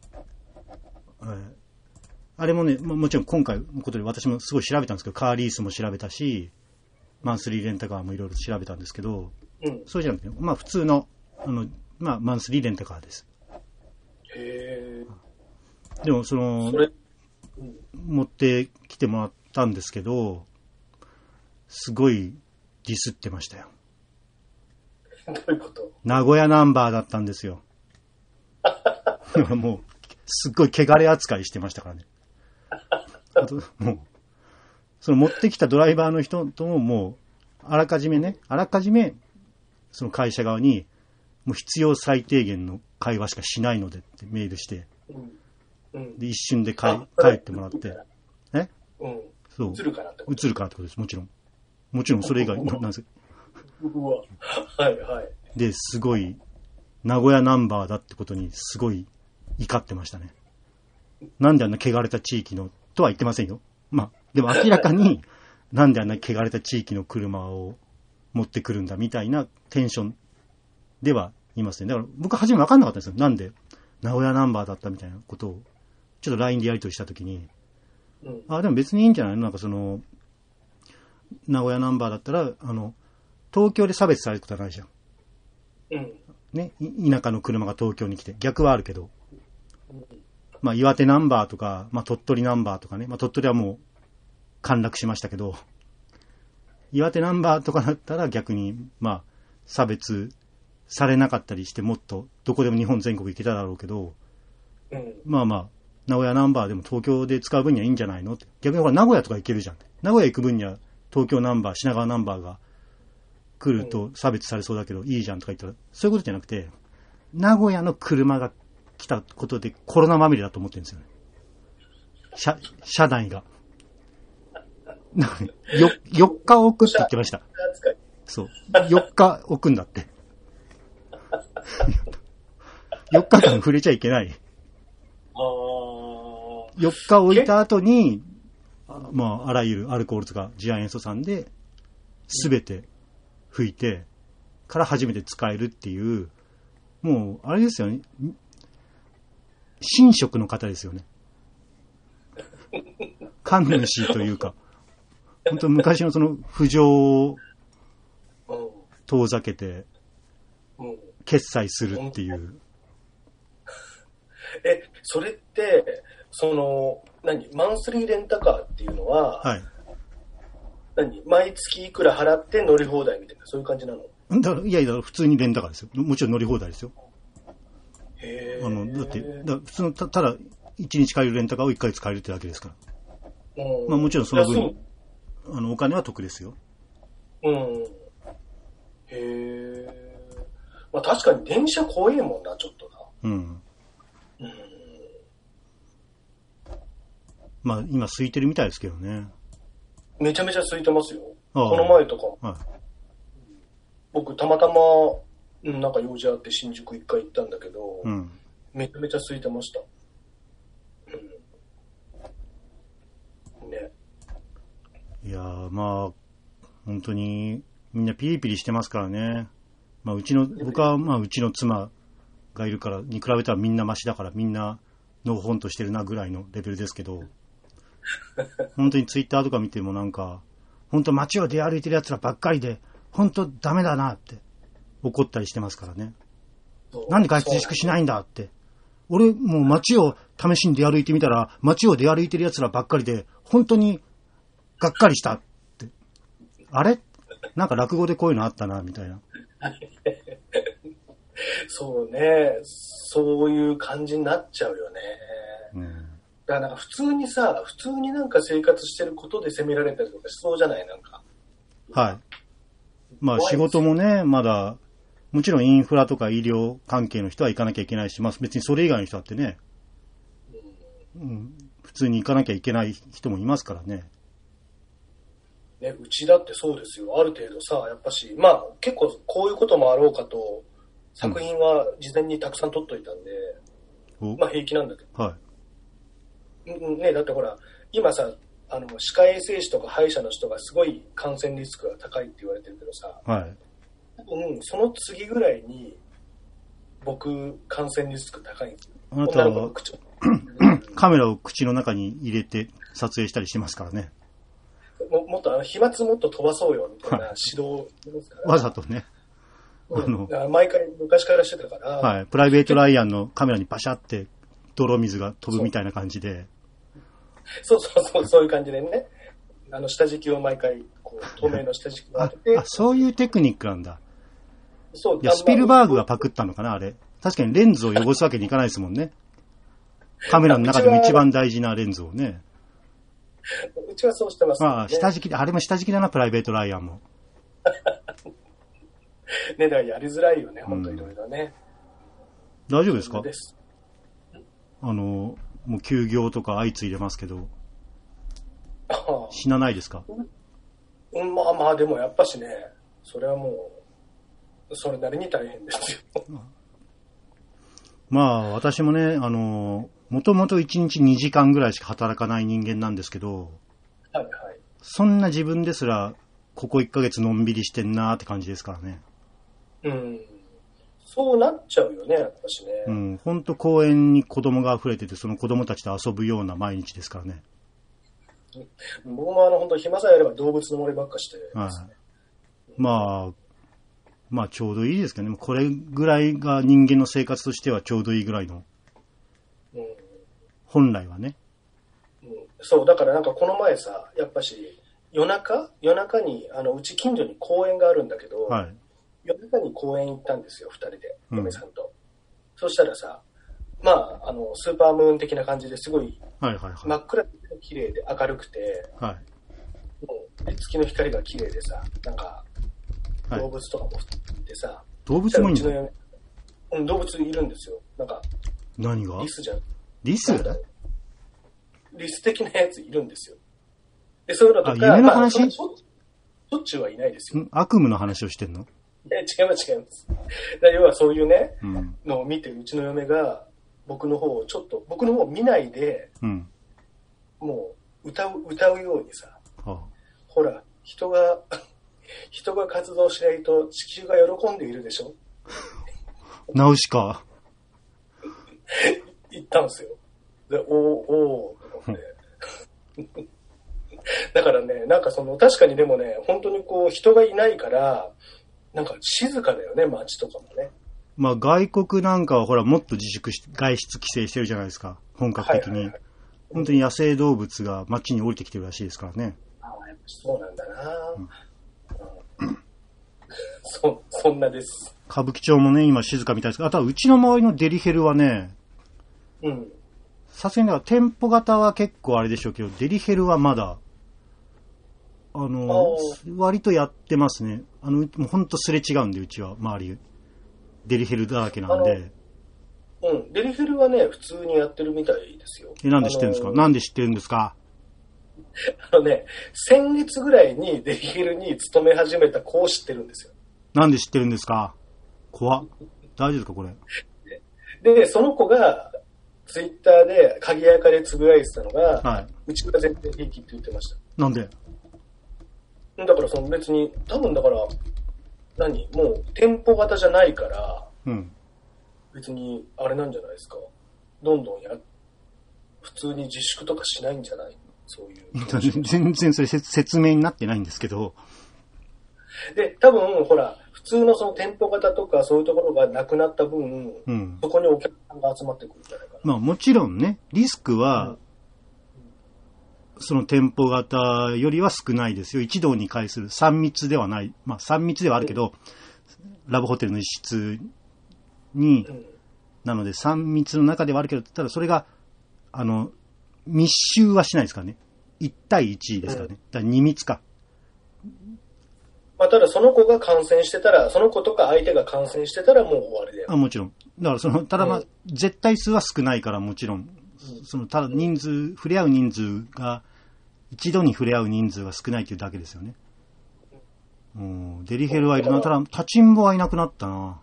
あれもね、もちろん今回のことで私もすごい調べたんですけど、カーリースも調べたし、マンスリーレンタカーもいろいろ調べたんですけど、そうじゃなくて、まあ普通の、まあマンスリーレンタカーです。 へー。 でも持ってきてもらったんですけど、すごいディスってましたよ。 どういうこと？ 名古屋ナンバーだったんですよ。もう、すっごい汚れ扱いしてましたからね。あと、もう、その持ってきたドライバーの人とももう、あらかじめ、その会社側に、もう必要最低限の会話しかしないのでってメールして、で一瞬で帰ってもらって、そう。 映るからってこと？映るからってことです、もちろん。もちろんそれ以外、なんですうわ。はいはい。 で、すごい、名古屋ナンバーだってことにすごい怒ってましたね。なんであんな汚れた地域の、とは言ってませんよ。まあ、でも明らかに、なんであんな汚れた地域の車を持ってくるんだみたいなテンションではいますね。だから僕初め分かんなかったんですよ。なんで名古屋ナンバーだったみたいなことを、ちょっと LINE でやり取りしたときに、でも別にいいんじゃないの？なんか名古屋ナンバーだったら、東京で差別されることはないじゃん。ね、田舎の車が東京に来て、逆はあるけど、まあ岩手ナンバーとか、まあ鳥取ナンバーとかね、まあ鳥取はもう陥落しましたけど、岩手ナンバーとかだったら逆に、まあ差別されなかったりして、もっとどこでも日本全国行けただろうけど、まあまあ、名古屋ナンバーでも東京で使う分にはいいんじゃないのって。逆にほら名古屋とか行けるじゃん。名古屋行く分には東京ナンバー、品川ナンバーが来ると差別されそうだけどいいじゃんとか言ったら、そういうことじゃなくて、名古屋の車が来たことでコロナまみれだと思ってるんですよね。車内が。4日置くって言ってました。そう。4日置くんだって。4日間触れちゃいけない。4日置いた後に、まあ、あらゆるアルコールとか次亜塩素酸で、すべて拭いて、から初めて使えるっていう、もう、あれですよね。神職の方ですよね。神主というか、本当昔のその、不浄を遠ざけて、決済するっていう。 それって、マンスリーレンタカーっていうのは、 はい。 毎月いくら払って乗り放題みたいな、そういう感じなの？ いやいや、普通にレンタカーですよ。もちろん乗り放題ですよ。 へだって、普通の、ただ、1日借りるレンタカーを1回使えるってだけですから。まあもちろんその分、お金は得ですよ。 まあ確かに電車怖いもんな、ちょっとな。 まあ今空いてるみたいですけどね。 めちゃめちゃ空いてますよ。この前とか、僕たまたま、なんか用事あって新宿一回行ったんだけど、めちゃめちゃ空いてました。ね。 いやー、まあ、本当にみんなピリピリしてますからね。まあ僕はまあうちの妻がいるからに比べたらみんなマシだからみんなのほほんとしてるなぐらいのレベルですけど、本当にツイッターとか見てもなんか、本当街を出歩いてる奴らばっかりで、本当ダメだなって怒ったりしてますからね。なんで外出自粛しないんだって。俺もう街を試しに出歩いてみたら、街を出歩いてる奴らばっかりで、本当にがっかりしたって。あれなんか落語でこういうのあったな、みたいな。 そうね。そういう感じになっちゃうよね。 だからなんか普通になんか生活してることで責められたりとかしそうじゃないなんか。 はい。まあ仕事もね、まだ、もちろんインフラとか医療関係の人は行かなきゃいけないし、まあ別にそれ以外の人だってね、普通に行かなきゃいけない人もいますからね。 ね、うちだってそうですよ。ある程度さ、やっぱし、まあ結構こういうこともあろうかと、作品は事前にたくさん撮っといたんで、まあ平気なんだけど。 はい。 ね、だってほら、今さ、歯科衛生士とか歯医者の人がすごい感染リスクが高いって言われてるけどさ、 はい。 その次ぐらいに、僕、感染リスク高いんですよ。 あなたはカメラを口の中に入れて撮影したりしてますからね。 もっと飛沫もっと飛ばそうよみたいな指導ですから。 わざとね。 毎回昔からしてたから。 はい。プライベートライアンのカメラにバシャって泥水が飛ぶみたいな感じで。 そういう感じでね。下敷きを毎回、こう、透明の下敷きを当てて。 そういうテクニックなんだ。 そう。 いや、スピルバーグがパクったのかな、あれ。確かにレンズを汚すわけにいかないですもんね。カメラの中でも一番大事なレンズをね。 うちはそうしてますね。 まあ、下敷き、あれも下敷きだな、プライベートライアンも。 ね、だからやりづらいよね、本当いろいろね。 大丈夫ですか？もう休業とか相次いでますけど。死なないですか？ まあまあ、でもやっぱしね、それはもう、それなりに大変ですよ。 まあ、私もね、もともと1日2時間ぐらいしか働かない人間なんですけど、 はいはい。 そんな自分ですら、ここ1ヶ月のんびりしてんなーって感じですからね。 そうなっちゃうよね、やっぱしね。 ほんと公園に子供が溢れてて、その子供たちと遊ぶような毎日ですからね。 僕も本当暇さえあれば動物の森ばっかしてますね。 まあちょうどいいですけどね。これぐらいが人間の生活としてはちょうどいいぐらいの。本来はね。 そう、だからなんかこの前さ、やっぱし夜中にうち近所に公園があるんだけど、 はい、 夜中に公園行ったんですよ、2人で、嫁さんと。そしたらさ、まあ、スーパームーン的な感じですごい、真っ暗で綺麗で明るくて、 はい、 もう月の光が綺麗でさ、なんか、動物とかもいてさ、 動物もいいの？動物いるんですよ。なんか、 何が？ リスじゃん。 リス？ リス的なやついるんですよ。で、そういうのとか、 夢の話？ しょっちゅうはいないですよ。 悪夢の話をしてんの？ 違います。要はそういうね、のを見て、うちの嫁が、僕の方を見ないで、もう歌うようにさ、ほら、人が活動しないと地球が喜んでいるでしょ。 ナウシカ。 言ったんですよ。で、おーと思って。だからね、なんか確かにでもね、本当にこう人がいないから、なんか静かだよね、街とかもね。 まあ外国なんかはほらもっと自粛し、外出規制してるじゃないですか、本格的に。本当に野生動物が街に降りてきてるらしいですからね。 やっぱそうなんだな、そんなです。 歌舞伎町もね、今静かみたいですけど、あとはうちの周りのデリヘルはね、さすがに店舗型は結構あれでしょうけど、デリヘルはまだ、割とやってますね。もうほんとすれ違うんで、うちは周り。デリヘルだらけなんで。 デリヘルはね、普通にやってるみたいですよ。 なんで知ってるんですか？なんで知ってるんですか？ 先月ぐらいにデリヘルに勤め始めた子を知ってるんですよ。 なんで知ってるんですか？怖っ。大丈夫ですかこれ。 で、その子が、ツイッターで鍵垢でつぶやいてたのが、うちが全然平気って言ってました。 なんで？ だから別に、多分だから、もう店舗型じゃないから、別にあれなんじゃないですか。どんどん普通に自粛とかしないんじゃない？そういう。 全然それ説明になってないんですけど。 で、多分ほら、普通の店舗型とかそういうところがなくなった分、そこにお客さんが集まってくるんじゃないかな。 まあもちろんね、リスクは、その店舗型よりは少ないですよ。一堂に会する3密ではない。まあ3密ではあるけど、ラブホテルの一室に、なので3密の中ではあるけど、ただそれが、 密集はしないですかね。1対1ですかね。だから2密か。 まあ、ただその子が感染してたら、その子とか相手が感染してたらもう終わりだよ。 もちろん。だからただまあ、絶対数は少ないからもちろん。ただ触れ合う人数が、一度に触れ合う人数が少ないというだけですよね。デリヘルはいるな。ただ、立ちんぼはいなくなったな。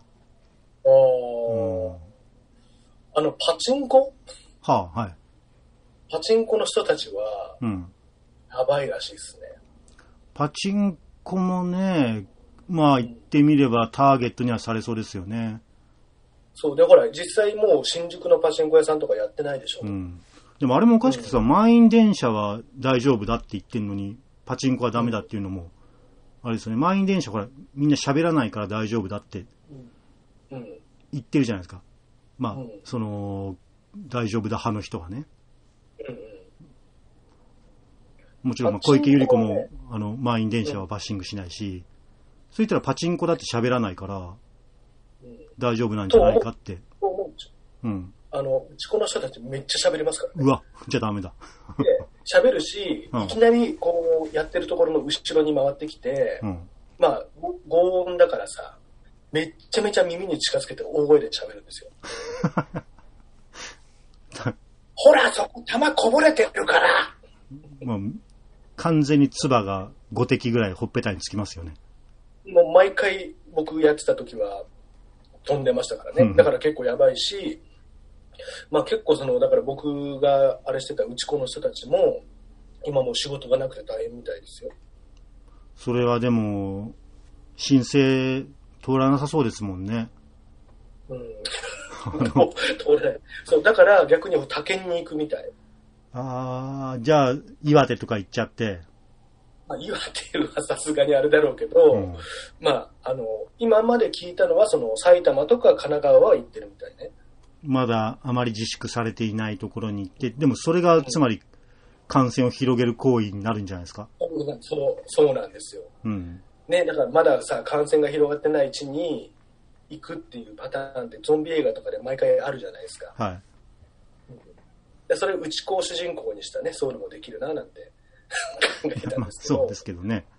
パチンコはい。 パチンコの人たちは、やばいらしいですね。 パチンコもね、まあ言ってみればターゲットにはされそうですよね。 そう。で、ほら、実際もう新宿のパチンコ屋さんとかやってないでしょ。 でもあれもおかしくてさ、満員電車は大丈夫だって言ってんのに、パチンコはダメだっていうのも、あれですよね。満員電車ほら、みんな喋らないから大丈夫だって言ってるじゃないですか。まあ、大丈夫だ派の人はね。もちろん、小池百合子も、満員電車はバッシングしないし、そう言ったらパチンコだって喋らないから、大丈夫なんじゃないかって。うちこの人たちめっちゃ喋りますからね。 うわ、じゃあダメだ。 で、喋るし、いきなりこう、やってるところの後ろに回ってきて、まあ、轟音だからさ、めっちゃめちゃ耳に近づけて大声で喋るんですよ。ほら、そこ弾こぼれてるから。 まあ、完全に唾が5滴ぐらいほっぺたにつきますよね。 もう毎回僕やってた時は飛んでましたからね。だから結構やばいし、まあ結構だから僕があれしてたうち子の人たちも、今もう仕事がなくて大変みたいですよ。 それはでも、申請通らなさそうですもんね。 通れない。そう、だから逆に他県に行くみたい。 じゃあ、岩手とか行っちゃって。 まあ、岩手はさすがにあれだろうけど、まあ、今まで聞いたのは、埼玉とか神奈川は行ってるみたいね。 まだあまり自粛されていないところに行って、でもそれがつまり感染を広げる行為になるんじゃないですか。 そうなんですよ。ね、だからまださ、感染が広がってないうちに行くっていうパターンってゾンビ映画とかで毎回あるじゃないですか。 はい。 でそれを内子を主人公にしたね、ソウルもできるななんて考えたんですけど。 そうですけどね。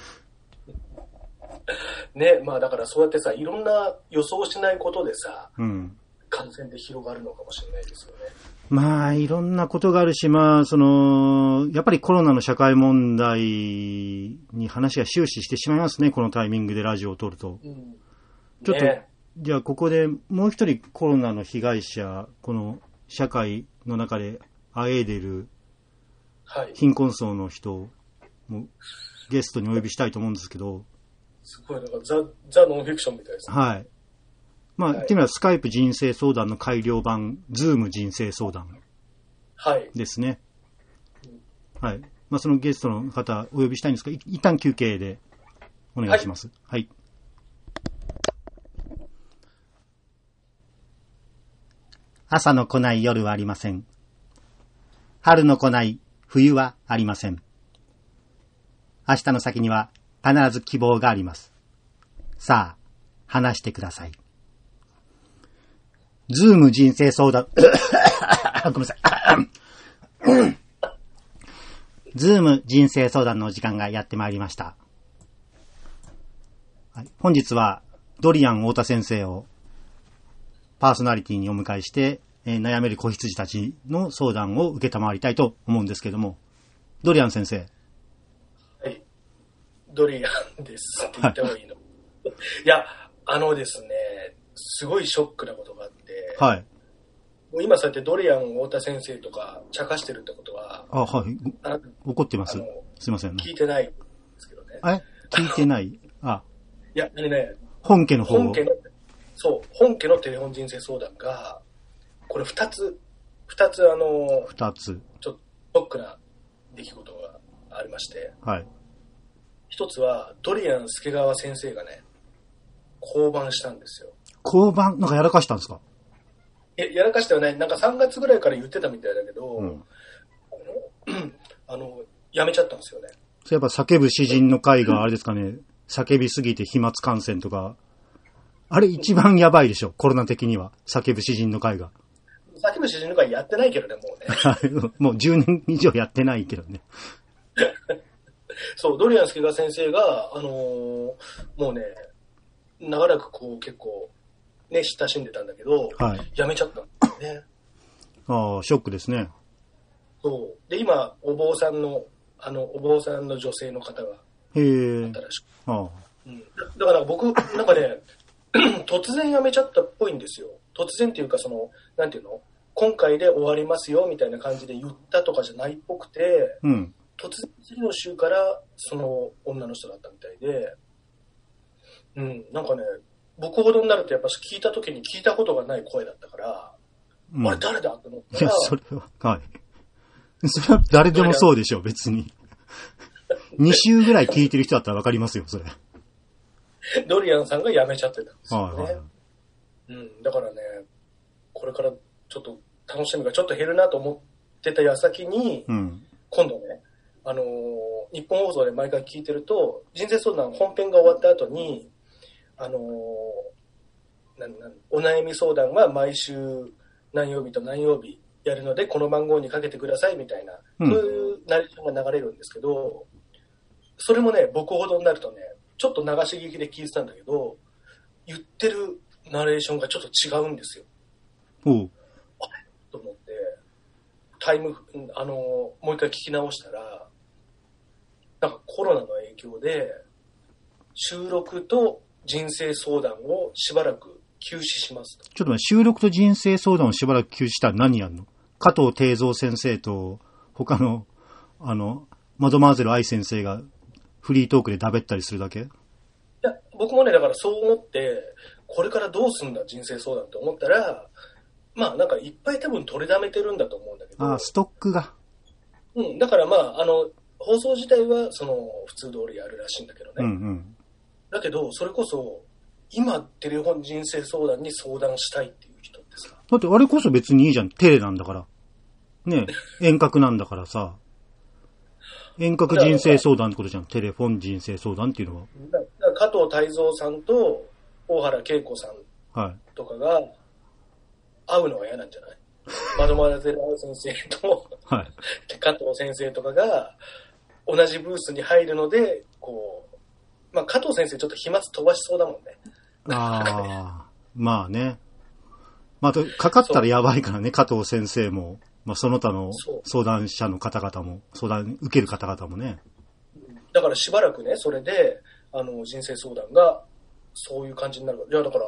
ね、まあだからそうやってさ、いろんな予想しないことでさ、感染で広がるのかもしれないですよね。 まあいろんなことがあるし、まあやっぱりコロナの社会問題に話が終始してしまいますね、このタイミングでラジオを撮ると。ちょっと、じゃあここでもう一人コロナの被害者、この社会の中であえいでる貧困層の人もゲストにお呼びしたいと思うんですけど。 すごい、なんかザ・ノンフィクションみたいですね。 はい。まあ、言ってみればスカイプ人生相談の改良版、ズーム人生相談ですね。はい。まあ、そのゲストの方お呼びしたいんですが、一旦休憩でお願いします。はい。朝の来ない夜はありません。春の来ない冬はありません。明日の先には必ず希望があります。さあ、話してください。ズーム人生相談、ごめんなさい。ズーム人生相談のお時間がやってまいりました。はい、本日はドリアン太田先生をパーソナリティにお迎えして、悩める子羊たちの相談を受けたまわりたいと思うんですけれども、ドリアン先生。 はい。ドリアンですって言ってもいいの。いや、ですね、すごいショックなことがあって、 はい。 もう今そうやってドリアン太田先生とか茶化してるってことは、 はい。怒ってます。すいません、ね。 聞いてないんですけどね。 聞いてないいや、ね、 本家の方。 本家のテレフォン人生相談が、これ二つ、ちょっとショックな出来事がありまして、 はい。 一つは、ドリアン助川先生がね、降板したんですよ。 降板なんかやらかしたんですか？ やらかしてはない。なんか3月ぐらいから言ってたみたいだけど、やめちゃったんですよね。 そういえば叫ぶ詩人の会があれですかね、叫びすぎて飛沫感染とか、あれ一番やばいでしょ、コロナ的には。叫ぶ詩人の会が。 叫ぶ死ぬ会やってないけどね、もうね。 もう10年以上やってないけどね。 そう、ドリアン助川先生が、もうね、長らくこう結構、ね、親しんでたんだけど、 はい。 辞めちゃったんだよね。 ああ、ショックですね。 そう。で、今、お坊さんの女性の方がへえ。 新しく。 ああ。 うん。だから僕、なんかね、突然辞めちゃったっぽいんですよ。突然っていうか、なんていうの、今回で終わりますよ、みたいな感じで言ったとかじゃないっぽくて、 うん。 突然次の週からその女の人だったみたいで、うん、なんかね、僕ほどになるとやっぱ聞いた時に聞いたことがない声だったから、 うん、 あれ誰だと思ったいや、 ら、 それは、はい。それは誰でもそうでしょう、別に。2週ぐらい聞いてる人だったらわかりますよ、それ。 ドリアンさんが辞めちゃってたんですよね。 はいはい。 うん、だからね、これからちょっと楽しみがちょっと減るなと思ってた矢先に、 うん。 今度ね、日本放送で毎回聞いてると、人生相談本編が終わった後に、お悩み相談は毎週何曜日と何曜日やるので、この番号にかけてくださいみたいな、そういうナレーションが流れるんですけど、それもね、僕ほどになるとね、ちょっと流し聞きで聞いてたんだけど、言ってるナレーションがちょっと違うんですよ。 おう。 あれと思って、もう一回聞き直したら、なんかコロナの影響で、収録と人生相談をしばらく休止しますと。 ちょっと待って、収録と人生相談をしばらく休止したら何やるの？加藤定蔵先生と、他の、マドマーゼル愛先生がフリートークでだべったりするだけ？ いや、僕もね、だからそう思って、これからどうすんだ人生相談って思ったら、まあなんかいっぱい多分取りだめてるんだと思うんだけど。 ああ、ストックが。 うん、だからまあ、放送自体は普通通りやるらしいんだけどね。 うんうん。 だけど、それこそ、今テレフォン人生相談に相談したいっていう人ってさ。 だってあれこそ別にいいじゃん。テレなんだから。ねえ、遠隔なんだからさ。遠隔人生相談ってことじゃん。テレフォン人生相談っていうのは。 だから加藤泰造さんと大原恵子さんとかが会うのは嫌なんじゃない？マドマーゼル先生と、 はい、 加藤先生とかが同じブースに入るので、こう、まあ加藤先生ちょっと飛沫飛ばしそうだもんね。 ああ、まあね。まあ、かかったらやばいからね、加藤先生も。まあ、その他の相談者の方々も、相談受ける方々もね。 だからしばらくね、それで、人生相談が、そういう感じになるから。いや、だから、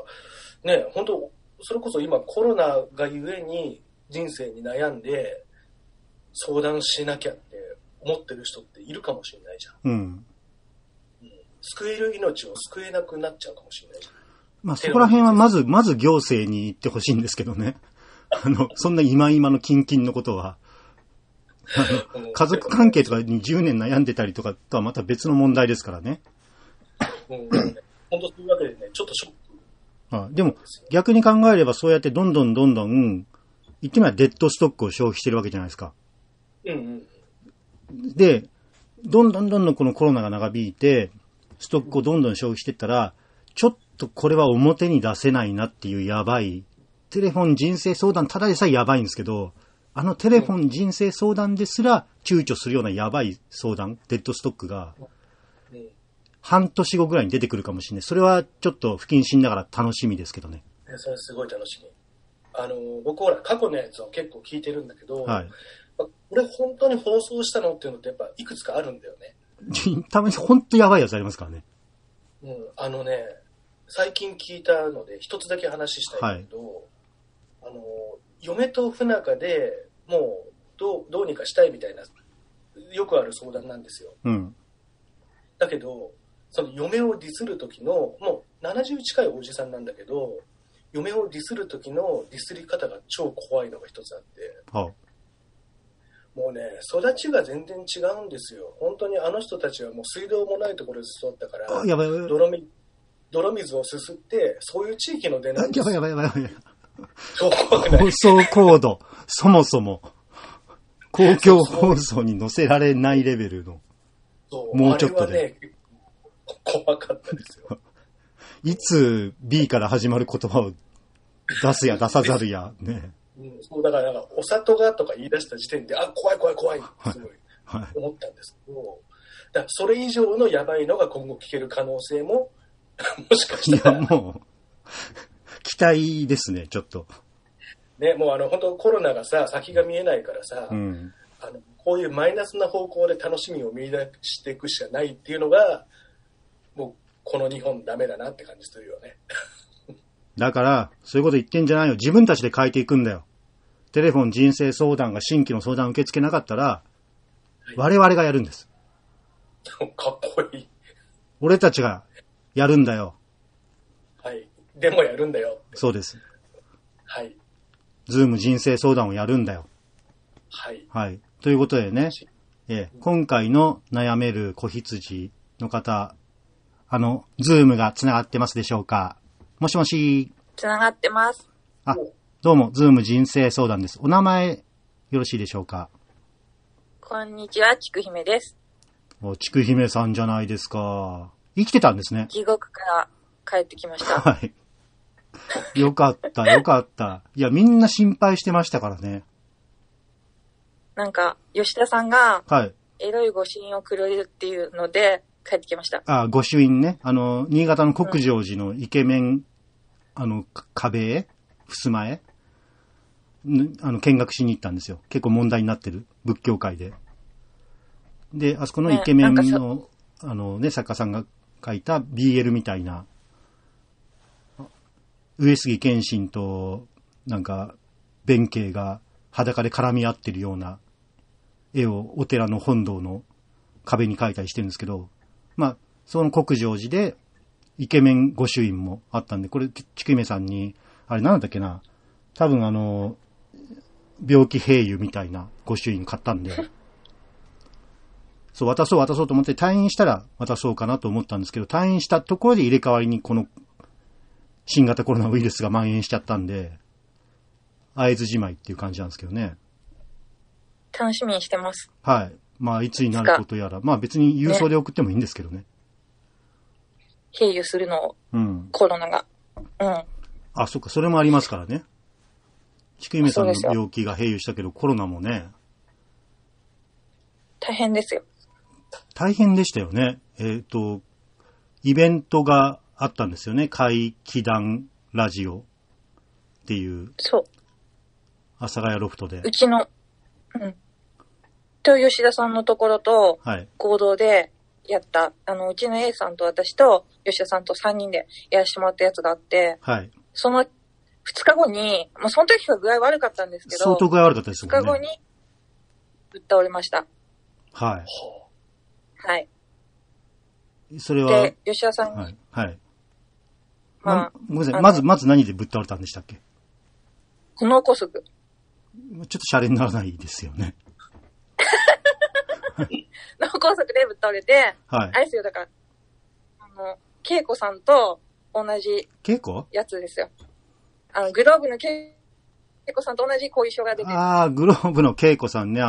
ね、本当それこそ今コロナがゆえに人生に悩んで、相談しなきゃって思ってる人っているかもしれないじゃん。 うん。 救える命を救えなくなっちゃうかもしれないじゃん。 まあ、そこら辺はまず行政に言ってほしいんですけどね。そんな今のキンキンのことは。家族関係とかに10年悩んでたりとかとはまた別の問題ですからね。 本当そういうわけでね、ちょっとショック。 でも逆に考えればそうやってどんどん、言ってみればデッドストックを消費してるわけじゃないですか。 うんうん。 で、どんどんこのコロナが長引いて、ストックをどんどん消費していったら、ちょっとこれは表に出せないなっていうやばい、テレフォン人生相談ただでさえやばいんですけど、テレフォン人生相談ですら躊躇するようなやばい相談、デッドストックが、半年後ぐらいに出てくるかもしれない。それはちょっと不謹慎ながら楽しみですけどね。 それすごい楽しみ。僕ほら過去のやつを結構聞いてるんだけど、 はい。 これ本当に放送したのっていうのってやっぱいくつかあるんだよね。 たまに本当やばいやつありますからね。 うん、最近聞いたので一つだけ話したいんだけど、はい、嫁と不仲でもうどうにかしたいみたいなよくある相談なんですよ。 うん。 だけどその嫁をディスる時のもう70近いおじさんなんだけど、嫁をディスる時のディスり方が超怖いのが一つあって、 はあ、 もうね育ちが全然違うんですよ。本当にあの人たちはもう水道もないところで育ったからやばい泥水をすすってそういう地域の出なんですよ。 やばいそう怖くない。 放送コードそもそも公共放送に載せられないレベルのもうちょっとで、 あれはね怖かったですよ。 いつ B から始まる言葉を出すや出さざるやね。 そうだからなんかお里がとか言い出した時点で、あ、怖い怖い怖いってすごい思ったんですけど、だからそれ以上のやばいのが今後聞ける可能性ももしかしたら。 いや、もう、期待ですね、ちょっと。 ね、もう本当コロナがさ、先が見えないからさ、こういうマイナスな方向で楽しみを見出していくしかないっていうのが、もうこの日本ダメだなって感じするよね。 だから、そういうこと言ってんじゃないよ。自分たちで変えていくんだよ。テレフォン人生相談が新規の相談を受け付けなかったら、我々がやるんです。 かっこいい。 俺たちがやるんだよ。 はい。でもやるんだよ。 そうです。 はい。 ズーム人生相談をやるんだよ。 はい。 はい。ということでね、今回の悩める子羊の方、ズームがつながってますでしょうか？もしもし。 つながってます。 あ、どうも、ズーム人生相談です。お名前、よろしいでしょうか？ こんにちは、ちくひめです。 ちくひめさんじゃないですか。生きてたんですね。 地獄から帰ってきました。 はい。よかった、よかった。いや、みんな心配してましたからね。 なんか、吉田さんが、 はい。 エロい御朱印をくれるっていうので、帰ってきました。 あ、御朱印ね。新潟の国上寺のイケメン、壁絵襖絵見学しに行ったんですよ。結構問題になってる。仏教界で。で、あそこのイケメンの、作家さんが書いた BL みたいな、上杉謙信と、なんか、弁慶が裸で絡み合ってるような絵をお寺の本堂の壁に描いたりしてるんですけど、まあ、その国上寺でイケメン御朱印もあったんで、これ、ちくひめさんに、あれなんだっけな、多分病気併誘みたいな御朱印買ったんで、そう、渡そうと思って退院したら渡そうかなと思ったんですけど、退院したところで入れ替わりにこの新型コロナウイルスが蔓延しちゃったんで、会えずじまいっていう感じなんですけどね。 楽しみにしてます。 はい。まあ、いつになることやら、まあ別に郵送で送ってもいいんですけどね。 併誘するのを、コロナが。 あ、そっか、それもありますからね。ちくひめさんの病気が併誘したけど、コロナもね。 大変ですよ。 大変でしたよね。イベントがあったんですよね。怪奇談ラジオっていう。 そう。 阿佐ヶ谷ロフトで。 うちの、と吉田さんのところと、合同でやった、うちの A さんと私と吉田さんと3人でやらせてもらったやつがあって、その2日後に、もうその時は具合悪かったんですけど、 相当具合悪かったですもんね。 2日後にぶっ倒れました。 はい。 はい。 それは。 で、吉田さんに。 はい。 まあ、 ごめんなさい。まず何でぶっ倒れたんでしたっけ？ 脳梗塞。 ちょっとシャレにならないですよね。 脳梗塞でぶっ倒れて、あれですよ、だから、恵子さんと同じやつですよ。グローブの恵子さんと同じ後遺症が出てる。 ああ、グローブの恵子さんね、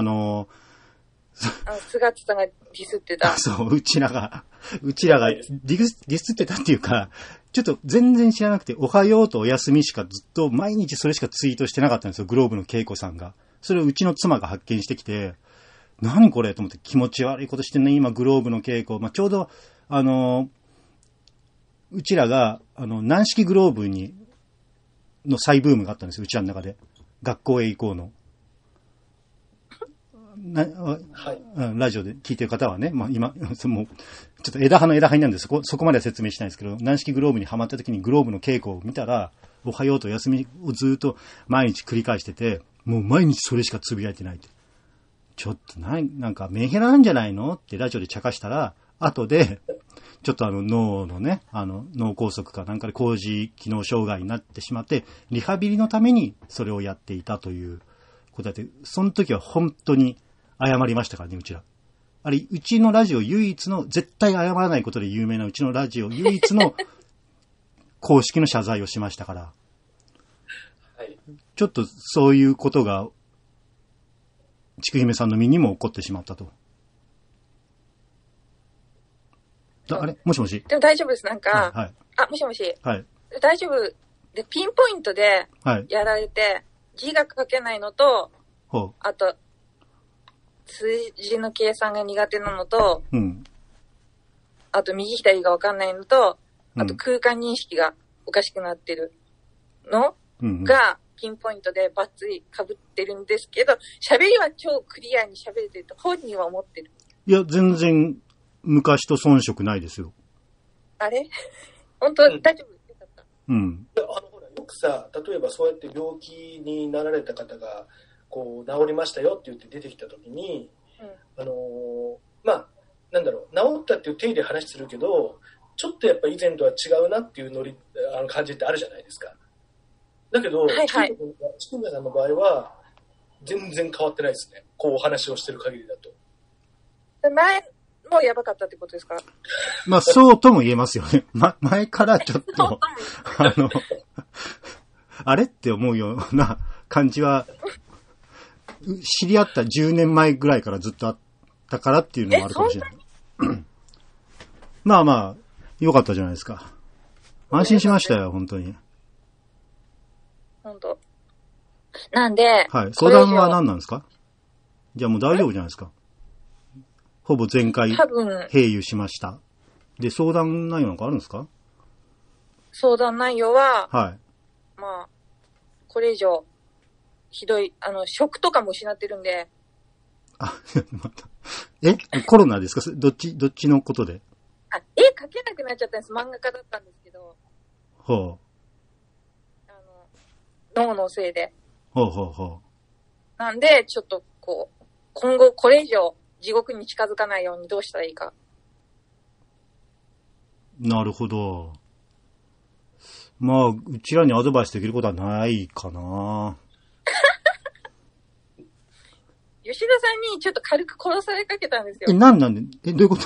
菅津さんがディスってた。 そう、うちらがディスってたっていうか、ちょっと全然知らなくて、おはようとお休みしかずっと毎日それしかツイートしてなかったんですよ、グローブの恵子さんが。それをうちの妻が発見してきて、何これと思って気持ち悪いことしてんね、今グローブの恵子。まあ、ちょうど、うちらが、軟式グローブの再ブームがあったんですよ、うちらの中で。学校へ行こうの。ラジオで聞いてる方はね、まあ今、もう、ちょっと枝葉なんでそこまでは説明しないですけど、軟式グローブにハマった時にグローブの稽古を見たら、おはようと休みをずっと毎日繰り返してて、もう毎日それしかつぶやいてないって。ちょっとなんかメンヘラなんじゃないのってラジオで茶化したら、後で、ちょっと脳のね、脳梗塞かなんかで高次機能障害になってしまって、リハビリのためにそれをやっていたということで、その時は本当に謝りましたからね、うちら。あれ、うちのラジオ唯一の、絶対謝らないことで有名なうちのラジオ唯一の公式の謝罪をしましたから。はい。ちょっとそういうことが、ちくひめさんの身にも起こってしまったと。あれもしもし。 でも大丈夫です。なんか、もしもし。 はい。 大丈夫で、ピンポイントでやられて、 字が書けないのと、あと、数字の計算が苦手なのと、うん、あと右左がわかんないのと、あと空間認識がおかしくなってるのがピンポイントでバッツリ被ってるんですけど、喋りは超クリアに喋れてると本人は思ってる。 いや、全然昔と遜色ないですよ。 あれ本当、大丈夫？よかった。 うん。ほら、よくさ、例えばそうやって病気になられた方が、こう、治りましたよって言って出てきたときに、まあ、なんだろう、治ったっていう体で話するけど、ちょっとやっぱ以前とは違うなっていう感じってあるじゃないですか。だけど、はいはい、チキンガさんの場合は、全然変わってないですね。こうお話をしてる限りだと。 前もやばかったってことですか？ まあ、そうとも言えますよね。前からちょっと、あれって思うような感じは、知り合った10年前ぐらいからずっとあったからっていうのもあるかもしれない。まあまあ、よかったじゃないですか。安心しましたよ、本当に。 本当。なんで、 はい。相談は何なんですか？じゃあもう大丈夫じゃないですか。ほぼ全回、併誘しました。で、相談内容なんかあるんですか？ 相談内容は、 はい。 まあ、これ以上、ひどい、食とかも失ってるんで。 あ、また。コロナですか？どっちのことで？ 絵描けなくなっちゃったんです。漫画家だったんですけど。 ほう。 脳のせいで。 ほうほうほう。 なんで、ちょっとこう、今後これ以上地獄に近づかないようにどうしたらいいか。 なるほど。まあ、うちらにアドバイスできることはないかな。 吉田さんにちょっと軽く殺されかけたんですよ。 なんでどういうこと？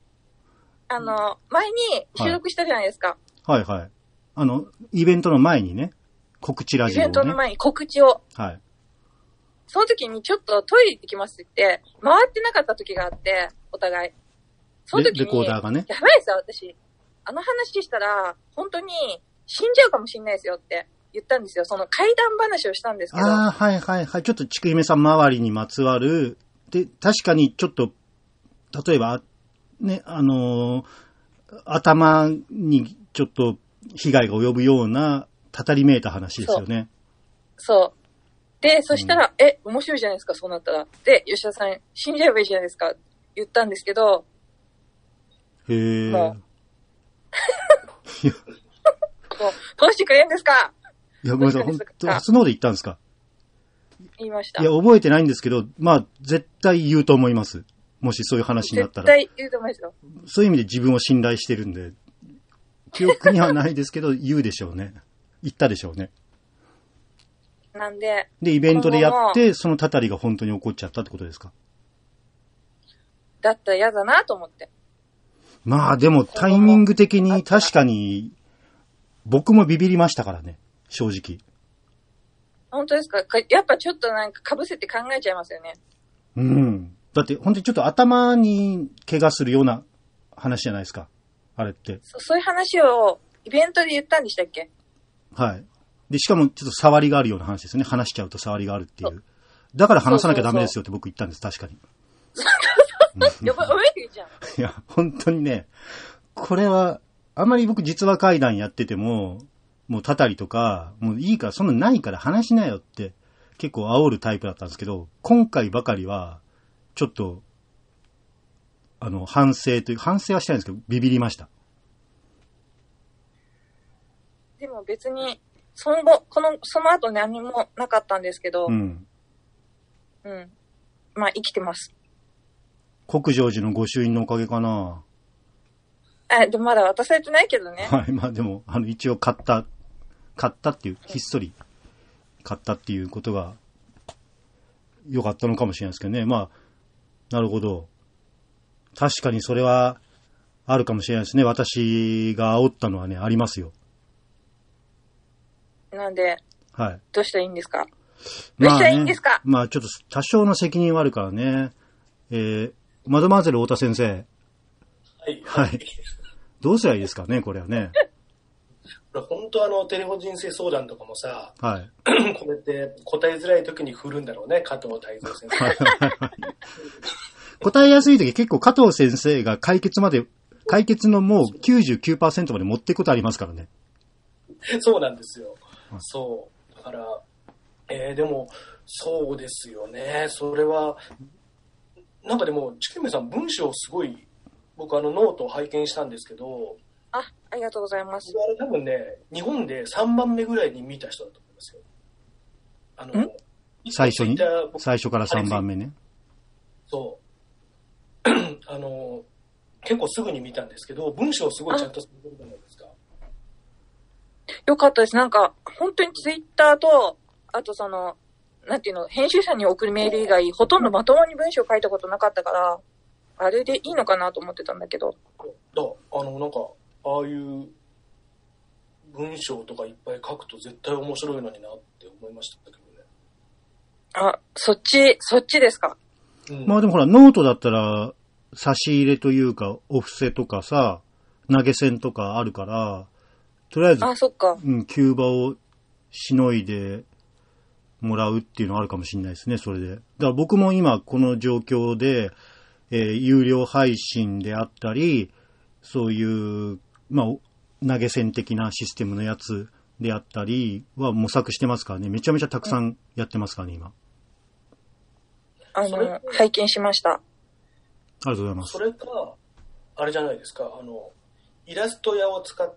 前に収録したじゃないですか。 はいはい。イベントの前にね、告知ラジオを、ね。イベントの前に告知を。 はい。 その時にちょっとトイレ行ってきますって言って、回ってなかった時があって、お互い。その時に、 レコーダーがね。 やばいですよ、私。話したら、本当に死んじゃうかもしれないですよって言ったんですよ。その怪談話をしたんですけど。 ああ、はいはいはい。ちょっとちくひめさん周りにまつわる。で、確かにちょっと、例えば、ね、頭にちょっと被害が及ぶような、たたりめいた話ですよね。 そう。で、そしたら、面白いじゃないですか、そうなったら。で、吉田さん、死んじゃえばいいじゃないですか、言ったんですけど。 へぇー。 もう。どうしてくれんですか？ いや、ごめんなさい、本当初詣行ったんですか？ 言いました。 いや、覚えてないんですけど、まあ、絶対言うと思います。もしそういう話になったら。 絶対言うと思いますよ。 そういう意味で自分を信頼してるんで、記憶にはないですけど、言うでしょうね。言ったでしょうね。 なんで。 で、イベントでやって、そのたたりが本当に起こっちゃったってことですか？ だったら嫌だなと思って。 まあ、でもタイミング的に確かに、僕もビビりましたからね、正直。 本当ですか？やっぱちょっとなんか被せて考えちゃいますよね。 うん。だって本当にちょっと頭に怪我するような話じゃないですか。あれって。 そういう話をイベントで言ったんでしたっけ？ はい。で、しかもちょっと触りがあるような話ですよね。話しちゃうと触りがあるっていう。だから話さなきゃダメですよって僕言ったんです、確かに。 やばいじゃん。 いや、本当にね、これは、あんまり僕実話怪談やってても、もうたたりとか、もういいから、そんなないから話しなよって結構煽るタイプだったんですけど、今回ばかりは、ちょっと、反省はしてないんですけど、ビビりました。 でも別に、その後何もなかったんですけど、うん。まあ生きてます。 国成寺の御朱印のおかげかな。 でもまだ渡されてないけどね。 はい、まあでも、一応買ったっていう、ひっそり買ったっていうことが、良かったのかもしれないですけどね。まあ、なるほど。確かにそれは、あるかもしれないですね。私が煽ったのはね、ありますよ。 なんで、 はい。 どうしたらいいんですか？どうしたらいいんですか？ まあちょっと多少の責任はあるからね。マドマーゼル太田先生。 はい。はい。 どうすればいいですかね、これはね。 本当テレフォ人生相談とかもさ、 はい。 これって答えづらい時に振るんだろうね、加藤泰造先生。 答えやすい時結構加藤先生が解決のもう 99% まで持っていくことありますからね。 そうなんですよ。そう。だから、でも、そうですよね。それは、なんかでも、ちくめさん文章すごい、僕ノートを拝見したんですけど、 ありがとうございます。 多分ね、日本で3番目ぐらいに見た人だと思いますよ。 最初から3番目ね。 そう。結構すぐに見たんですけど、文章すごいちゃんとするじゃないですか。 よかったです。なんか、本当にツイッターと、あとなんていうの、編集者に送るメール以外、ほとんどまともに文章書いたことなかったから、あれでいいのかなと思ってたんだけど。 なんか、ああいう文章とかいっぱい書くと絶対面白いのになって思いましたけどね。 そっちですか。 まあでもほら、ノートだったら、差し入れというか、お布施とかさ、投げ銭とかあるから、とりあえず、 そっか。 急場をしのいでもらうっていうのはあるかもしれないですね、それで。だから僕も今この状況で、有料配信であったり、そういう、まあ、投げ銭的なシステムのやつであったりは模索してますからね。めちゃめちゃたくさんやってますからね、今。 拝見しました。ありがとうございます。 それか、あれじゃないですか、イラスト屋を使って、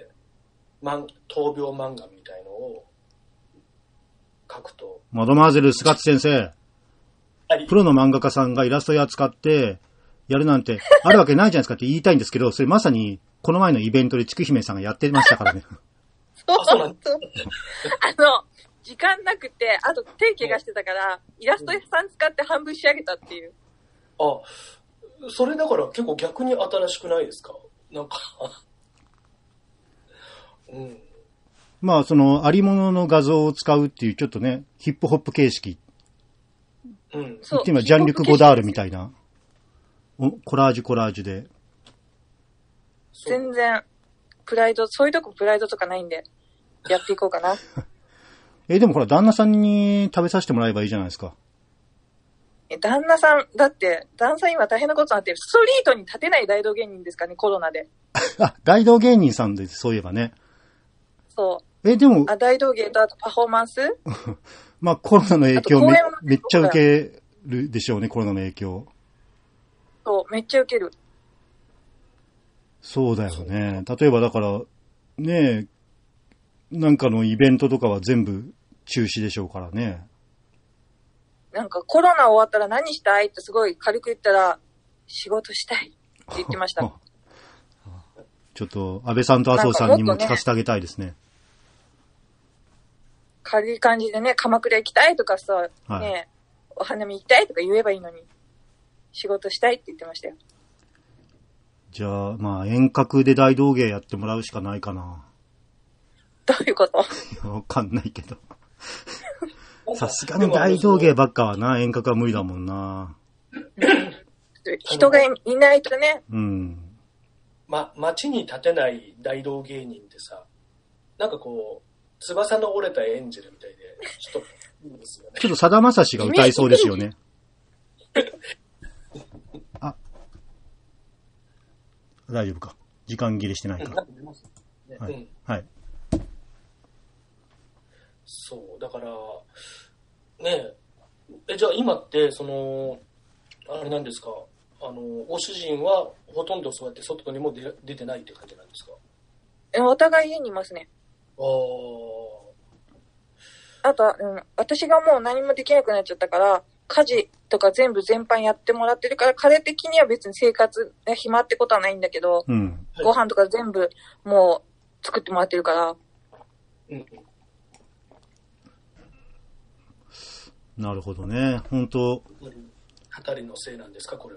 闘病漫画みたいのを書くと。 マドマーゼルスカッツ先生。プロの漫画家さんがイラスト屋使ってやるなんてあるわけないじゃないですかって言いたいんですけど、それまさにこの前のイベントでちくひめさんがやってましたからね。 そうなんです。 時間なくて、あと手怪我してたから、イラスト屋さん使って半分仕上げたっていう。 それだから結構逆に新しくないですか？なんかまあありものの画像を使うっていうちょっとね、ヒップホップ形式。そう。今ジャンリュク・ゴダールみたいなコラージュで。 全然そういうとこプライドとかないんでやっていこうかな。 でもほら旦那さんに食べさせてもらえばいいじゃないですか。 旦那さん今大変なことになってる。ストリートに立てない大道芸人ですかね、コロナで。 大道芸人さんです、そういえばね。 そう。 でも。 大道芸とあとパフォーマンスまあコロナの影響めっちゃ受けるでしょうね、コロナの影響。 そう、めっちゃ受ける。 そうだよね。例えばだから、ねえ、なんかのイベントとかは全部中止でしょうからね。 なんかコロナ終わったら何したいってすごい軽く言ったら、仕事したいって言ってました。 ちょっと安倍さんと麻生さんにも聞かせてあげたいですね。 軽い感じでね、鎌倉行きたいとかさ、ね、お花見行きたいとか言えばいいのに、仕事したいって言ってましたよ。 じゃあ、まあ遠隔で大道芸やってもらうしかないかな。 どういうこと？ わかんないけど。さすがに大道芸ばっかはな、遠隔は無理だもんな。 人がいないとね。 街に立てない大道芸人ってさ、なんか翼の折れたエンジェルみたいで、ちょっといいですよね。 ちょっとさだまさしが歌いそうですよね。大丈夫か。時間切れしてないか。はい。はい。 そう、だから、ねじゃあ今って、あれなんですか、ご主人はほとんどそうやって外にも出てないって感じなんですか？ お互い家にいますね。あとは、私がもう何もできなくなっちゃったから、家事とか全般やってもらってるから、彼的には別に生活が暇ってことはないんだけど、ご飯とか全部もう作ってもらってるから。 なるほどね。本当。 語りのせいなんですか、これは。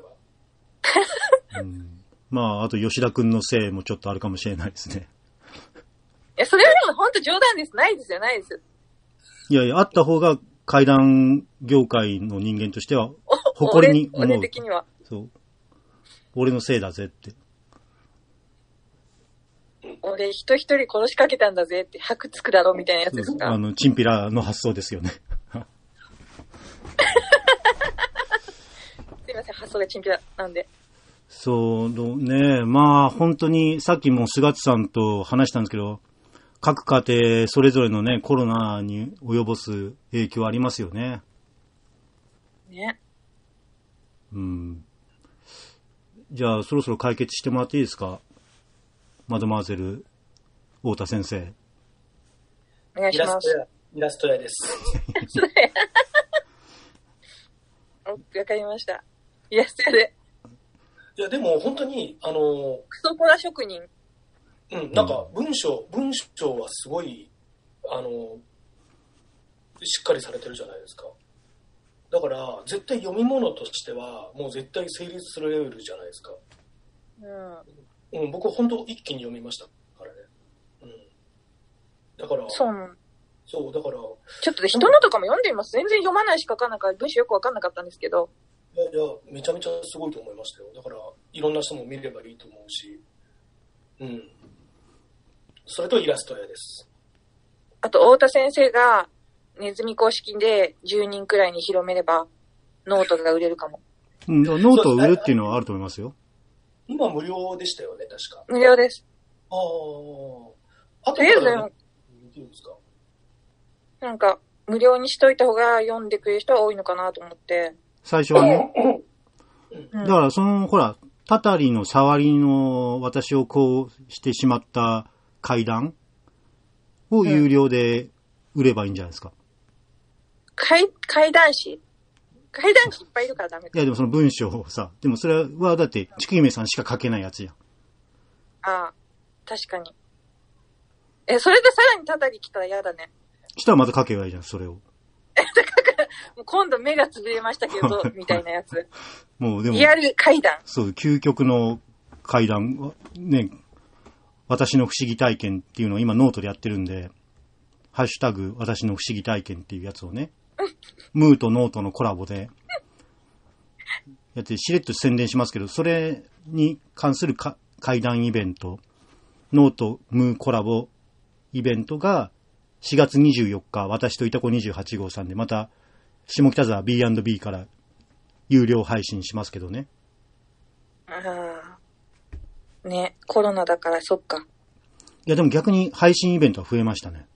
まあ、あと吉田くんのせいもちょっとあるかもしれないですね。 いや、それはでも本当冗談です。ないですよ、ないです。 いやいや、あった方が怪談業界の人間としては誇りに思う。 俺的には。 そう。俺のせいだぜって。 俺人一人殺しかけたんだぜって箔つくだろみたいなやつですか？ チンピラの発想ですよね。すいません、発想がチンピラなんで。 そうね。まあ本当にさっきも菅津さんと話したんですけど、各家庭それぞれのね、コロナに及ぼす影響ありますよね。 ね。 じゃあそろそろ解決してもらっていいですか？マドマーゼル太田先生。 お願いします。 イラスト屋です。 わかりました。イラスト屋で。 いや、でも本当に、 クソコラ職人。 なんか文章はすごい、しっかりされてるじゃないですか。だから、絶対読み物としては、もう絶対成立するレベルじゃないですか。僕本当一気に読みましたからね。だから、そう、だから。 ちょっと人のとかも読んでみます。全然読まないし書かなかった。文章よくわかんなかったんですけど。 いや、めちゃめちゃすごいと思いましたよ。だから、いろんな人も見ればいいと思うし。それとイラスト屋です。 あと、太田先生が、ネズミ公式で10人くらいに広めれば、ノートが売れるかも。 ノートを売るっていうのはあると思いますよ。 今無料でしたよね、確か。 無料です。 あとりあえず、なんか、無料にしといた方が読んでくれる人は多いのかなと思って。 最初はね。だからほら、たたりの触りの私をこうしてしまった階段を有料で売ればいいんじゃないですか。 怪談師いっぱいいるからダメか。 いやでもその文章をさ、でもそれはだってちくゆめさんしか書けないやつじゃん。 ああ、確かに。それでさらにたたり来たら嫌だね。 したらまた書けばいいじゃん、それを。 だからもう今度目がつぶれましたけどみたいなやつ。 もうでもリアル怪談。 そう、究極の怪談ね、私の不思議体験っていうのを今ノートでやってるんで。ハッシュタグ、私の不思議体験っていうやつをね、ムーとノートのコラボで、やってしれっと宣伝しますけど、それに関する怪談イベント、ノートムーコラボイベントが4月24日、私といたこ28号さんで、また、下北沢 B&B から有料配信しますけどね。 ね、コロナだからそっか。 いやでも逆に配信イベントは増えましたね。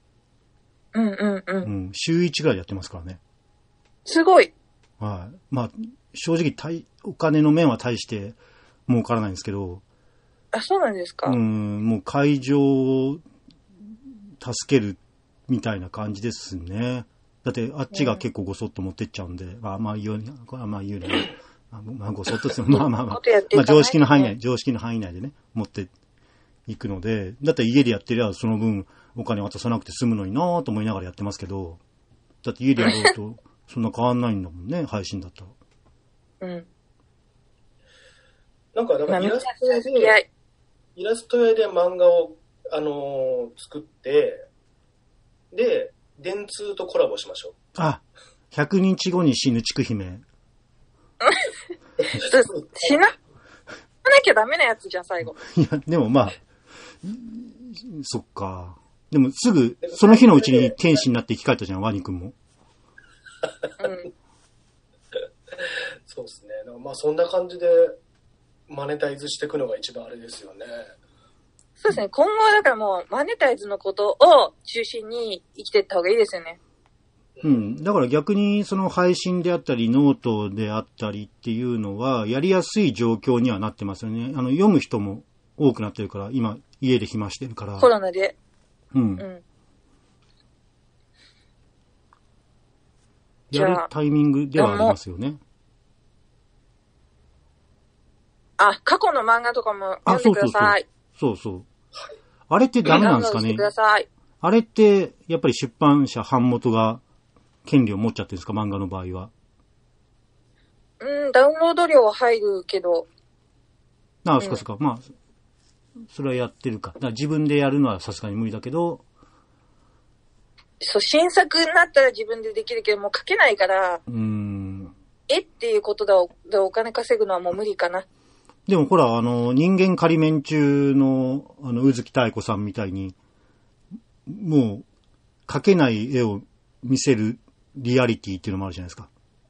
週1ぐらいやってますからね。 すごい。 はい。まあ、正直お金の面は大して儲からないんですけど。 あ、そうなんですか？ もう会場を助けるみたいな感じですね。だってあっちが結構ごそっと持ってっちゃうんで、まあ言うね。まあごそっとですよ。まあ常識の範囲内でね、持っていくので、だって家でやってりゃその分お金渡さなくて済むのになぁと思いながらやってますけど、だって家でやろうとそんな変わんないんだもんね、配信だったら。 なんか、だからイラスト屋で漫画を、作って、で、電通とコラボしましょう。 あ、100日後に死ぬちく姫。 死なきゃダメなやつじゃん、最後。 いや、でもまあ、そっか。でもすぐ、その日のうちに天使になって生き返ったじゃん、ワニ君も。 そうですね。まあそんな感じでマネタイズしていくのが一番あれですよね。 そうですね。今後はだからもうマネタイズのことを中心に生きていった方がいいですよね。 だから逆にその配信であったりノートであったりっていうのはやりやすい状況にはなってますよね。読む人も多くなってるから、今家で暇してるから。 コロナで。 やるタイミングではありますよね。 過去の漫画とかも読んでください。 そう。あれってダメなんですかね。あれってやっぱり出版社版元が権利を持っちゃってるんですか、漫画の場合は。 ダウンロード料は入るけど。 そっか。まあ、それはやってるか。だから自分でやるのはさすがに無理だけど。 そう、新作になったら自分でできるけど、もう書けないから。っていうことでお金稼ぐのはもう無理かな。 でもほら、人間仮面中の、宇月妙子さんみたいに、もう、描けない絵を見せるリアリティっていうのもあるじゃないですか。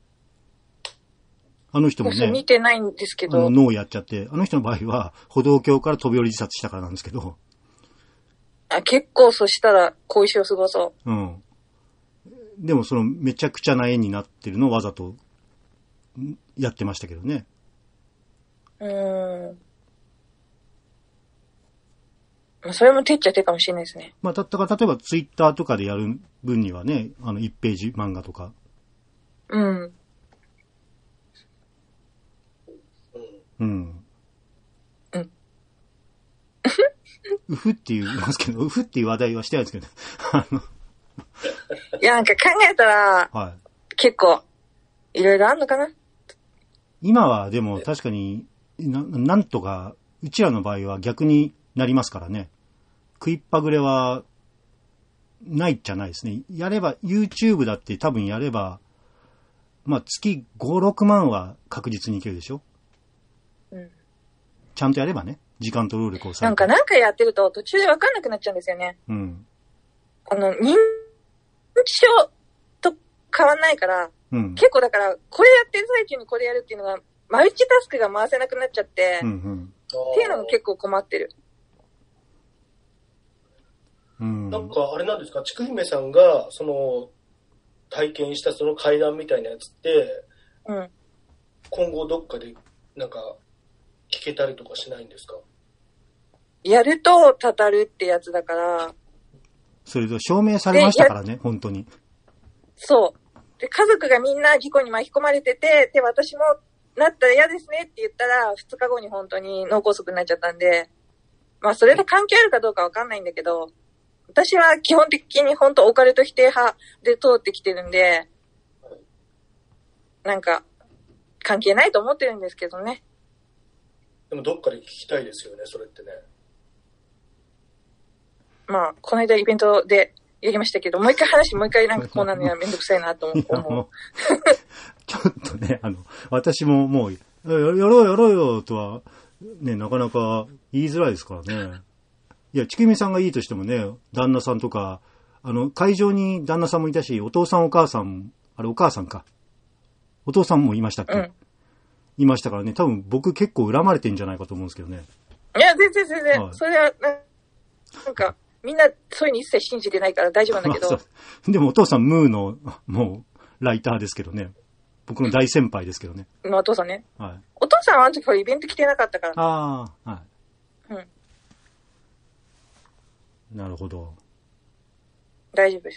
あの人もね、 見てないんですけど。 脳やっちゃって、あの人の場合は歩道橋から飛び降り自殺したからなんですけど。 結構そしたら後遺症すごそう。 うん。でもめちゃくちゃな絵になってるのをわざとやってましたけどね。 それも手っちゃ手かもしれないですね。 まあ、例えばツイッターとかでやる分にはね、1ページ漫画とか。 うん。 うん。うん。うふって言いますけど、うふっていう話題はしてないですけど、 いや、なんか考えたら、はい、結構、いろいろあんのかな？ 今はでも確かになんとか、うちらの場合は逆になりますからね。食いっぱぐれは、ないっちゃないですね。やれば、YouTube だって多分やれば、まあ月5、6万は確実にいけるでしょ？うん。ちゃんとやればね。時間と労力をさ。 なんかやってると途中でわかんなくなっちゃうんですよね。うん。認知症と変わんないから、うん、結構だから、これやってる最中にこれやるっていうのが、マルチタスクが回せなくなっちゃって、うんうん、っていうのが結構困ってる。 うん、なんかあれなんですか、ちくひめさんが体験したその階段みたいなやつって、うん、今後どっかでなんか聞けたりとかしないんですか？ やるとたたるってやつだから。 それと証明されましたからね、本当に。 そう。で、家族がみんな事故に巻き込まれてて、で、私もなったら嫌ですねって言ったら、2日後に本当に脳梗塞になっちゃったんで、まあそれと関係あるかどうかわかんないんだけど、私は基本的に本当オカルト否定派で通ってきてるんで、なんか関係ないと思ってるんですけどね。 でもどっかで聞きたいですよね、それってね。 まあ、この間イベントでやりましたけど、もう一回なんかこうなるのはめんどくさいなと思う。 ちょっとね、私ももう、やろうよとは、ね、なかなか言いづらいですからね。いや、ちくみさんがいいとしてもね、旦那さんとか、会場に旦那さんもいたし、お父さんお母さん、あれお母さんか。お父さんもいましたっけ？うん。いましたからね、多分僕結構恨まれてんじゃないかと思うんですけどね。 いや、全然、はい、それは、なんか、みんなそういうの一切信じてないから大丈夫なんだけど。 でもお父さんムーの、もう、ライターですけどね。僕の大先輩ですけどね。 まあお父さんね。はい。お父さんはあの時イベント来てなかったから。 ああ、はい。うん。なるほど。 大丈夫です。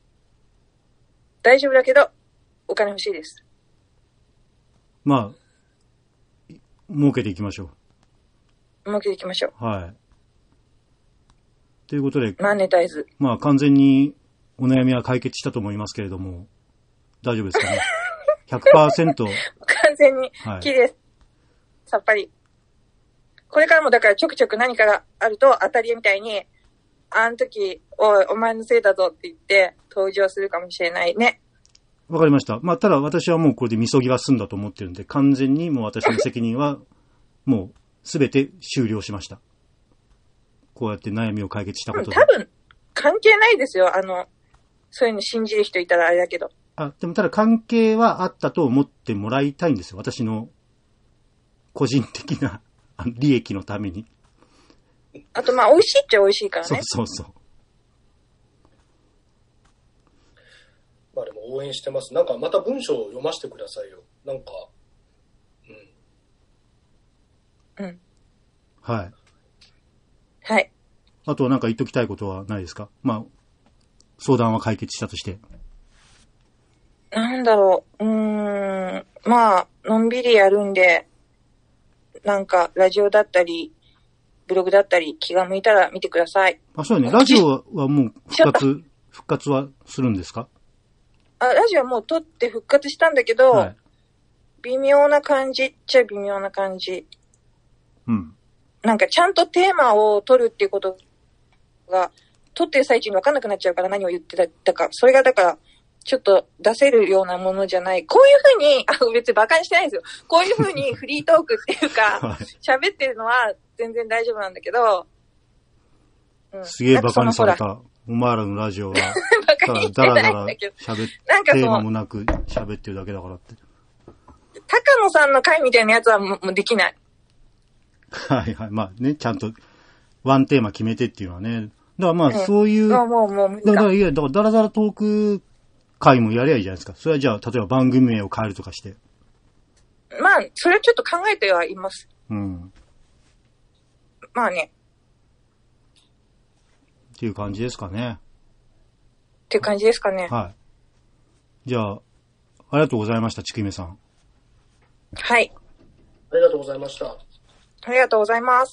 大丈夫だけど、お金欲しいです。 まあ、儲けていきましょう。儲けていきましょう。 はい。ということで、 マネタイズ。 まあ完全にお悩みは解決したと思いますけれども、大丈夫ですかね。100%。 完全に、綺麗、さっぱり。これからもだからちょくちょく何かがあると当たりみたいに、あの時、お前のせいだぞって言って登場するかもしれないね。 わかりました。まあただ私はもうこれでみそぎは済んだと思ってるんで、完全にもう私の責任はもうすべて終了しました。こうやって悩みを解決したことで。 多分、関係ないですよ。そういうの信じる人いたらあれだけど。 でもただ関係はあったと思ってもらいたいんですよ。私の個人的な利益のために。 あとまあ美味しいっちゃ美味しいからね。 そう。 まあでも応援してます。なんかまた文章を読ませてくださいよ。なんか、 うん。 はい。 はい。 あとは何か言っときたいことはないですか？まあ、相談は解決したとして。 なんだろう。まあ、のんびりやるんで、なんか、ラジオだったり、ブログだったり、気が向いたら見てください。 そうね。ラジオはもう復活はするんですか？ ラジオはもう撮って復活したんだけど、はい、微妙な感じっちゃ微妙な感じ。うん。なんかちゃんとテーマを取るっていうことが、取ってる最中に分かんなくなっちゃうから何を言ってたか。それがだから、 ちょっと出せるようなものじゃない。こういうふうに、別に馬鹿にしてないんですよ。こういうふうにフリートークっていうか、喋ってるのは全然大丈夫なんだけど、 すげえ馬鹿にされた。お前らのラジオは、だらだら喋って、テーマもなく喋ってるだけだからって。 高野さんの回みたいなやつはもうできない。 はいはい。まあね、ちゃんとワンテーマ決めてっていうのはね。だからまあそういう、 もう無理だ。 だからだらだらトーク回もやりゃいいじゃないですか。それはじゃあ、例えば番組名を変えるとかして。 まあ、それはちょっと考えてはいます。 うん。 まあね。 っていう感じですかね。 っていう感じですかね。 はい。じゃあ、ありがとうございました、ちくいめさん。 はい。 ありがとうございました。 ありがとうございます。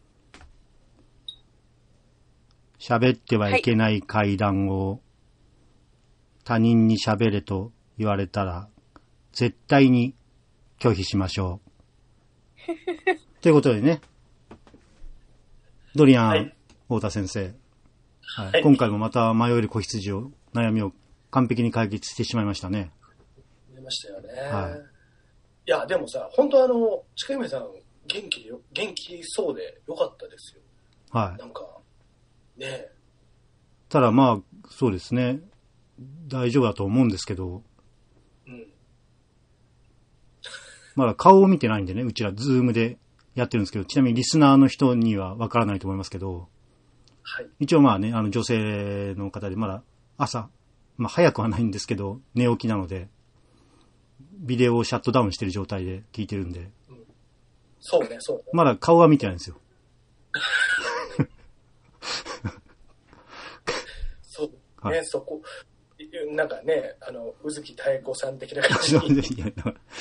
喋ってはいけない階段を他人に喋れと言われたら絶対に拒否しましょう。ということでね、ドリアン、はい、太田先生、はいはい、今回もまた迷える子羊を悩みを完璧に解決してしまいましたね。 出ましたよね。はい。いやでもさ、本当ちくゆめさん元気そうでよかったですよ。 はい。 なんかね。 ただまあそうですね。大丈夫だと思うんですけど。うん。まだ顔を見てないんでね、うちらズームでやってるんですけど、ちなみにリスナーの人にはわからないと思いますけど、 はい。 一応まあね、女性の方でまだ朝、まあ早くはないんですけど、寝起きなので、ビデオをシャットダウンしてる状態で聞いてるんで。 うん、そうね、そうね。 まだ顔は見てないんですよ。 そうね、はい、そこ、なんかね、宇月妙子さん的な感じに。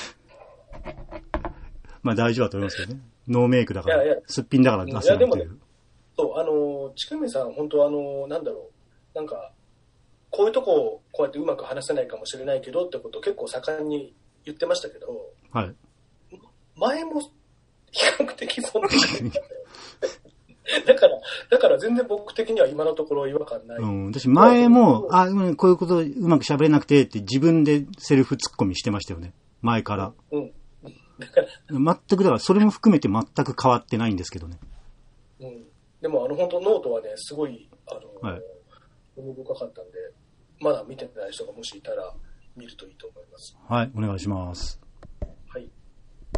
まあ大丈夫だと思いますけどね。ノーメイクだから、すっぴんだから出せないっていう。いやでもね、 そう、ちくみさん、本当なんだろう、なんか、こういうとこをこうやってうまく話せないかもしれないけどってことを結構盛んに言ってましたけど、 はい。 前も比較的そんな感じだったよ。だから全然僕的には今のところ違和感ない。 うん。私前も、こういうことうまく喋れなくてって自分でセルフツッコミしてましたよね。前から。 うん。だから。 全くだからそれも含めて全く変わってないんですけどね。 うん。でも本当ノートはね、すごい、 はい。 興味深かったんで、まだ見てない人がもしいたら見るといいと思います。 はい、お願いします。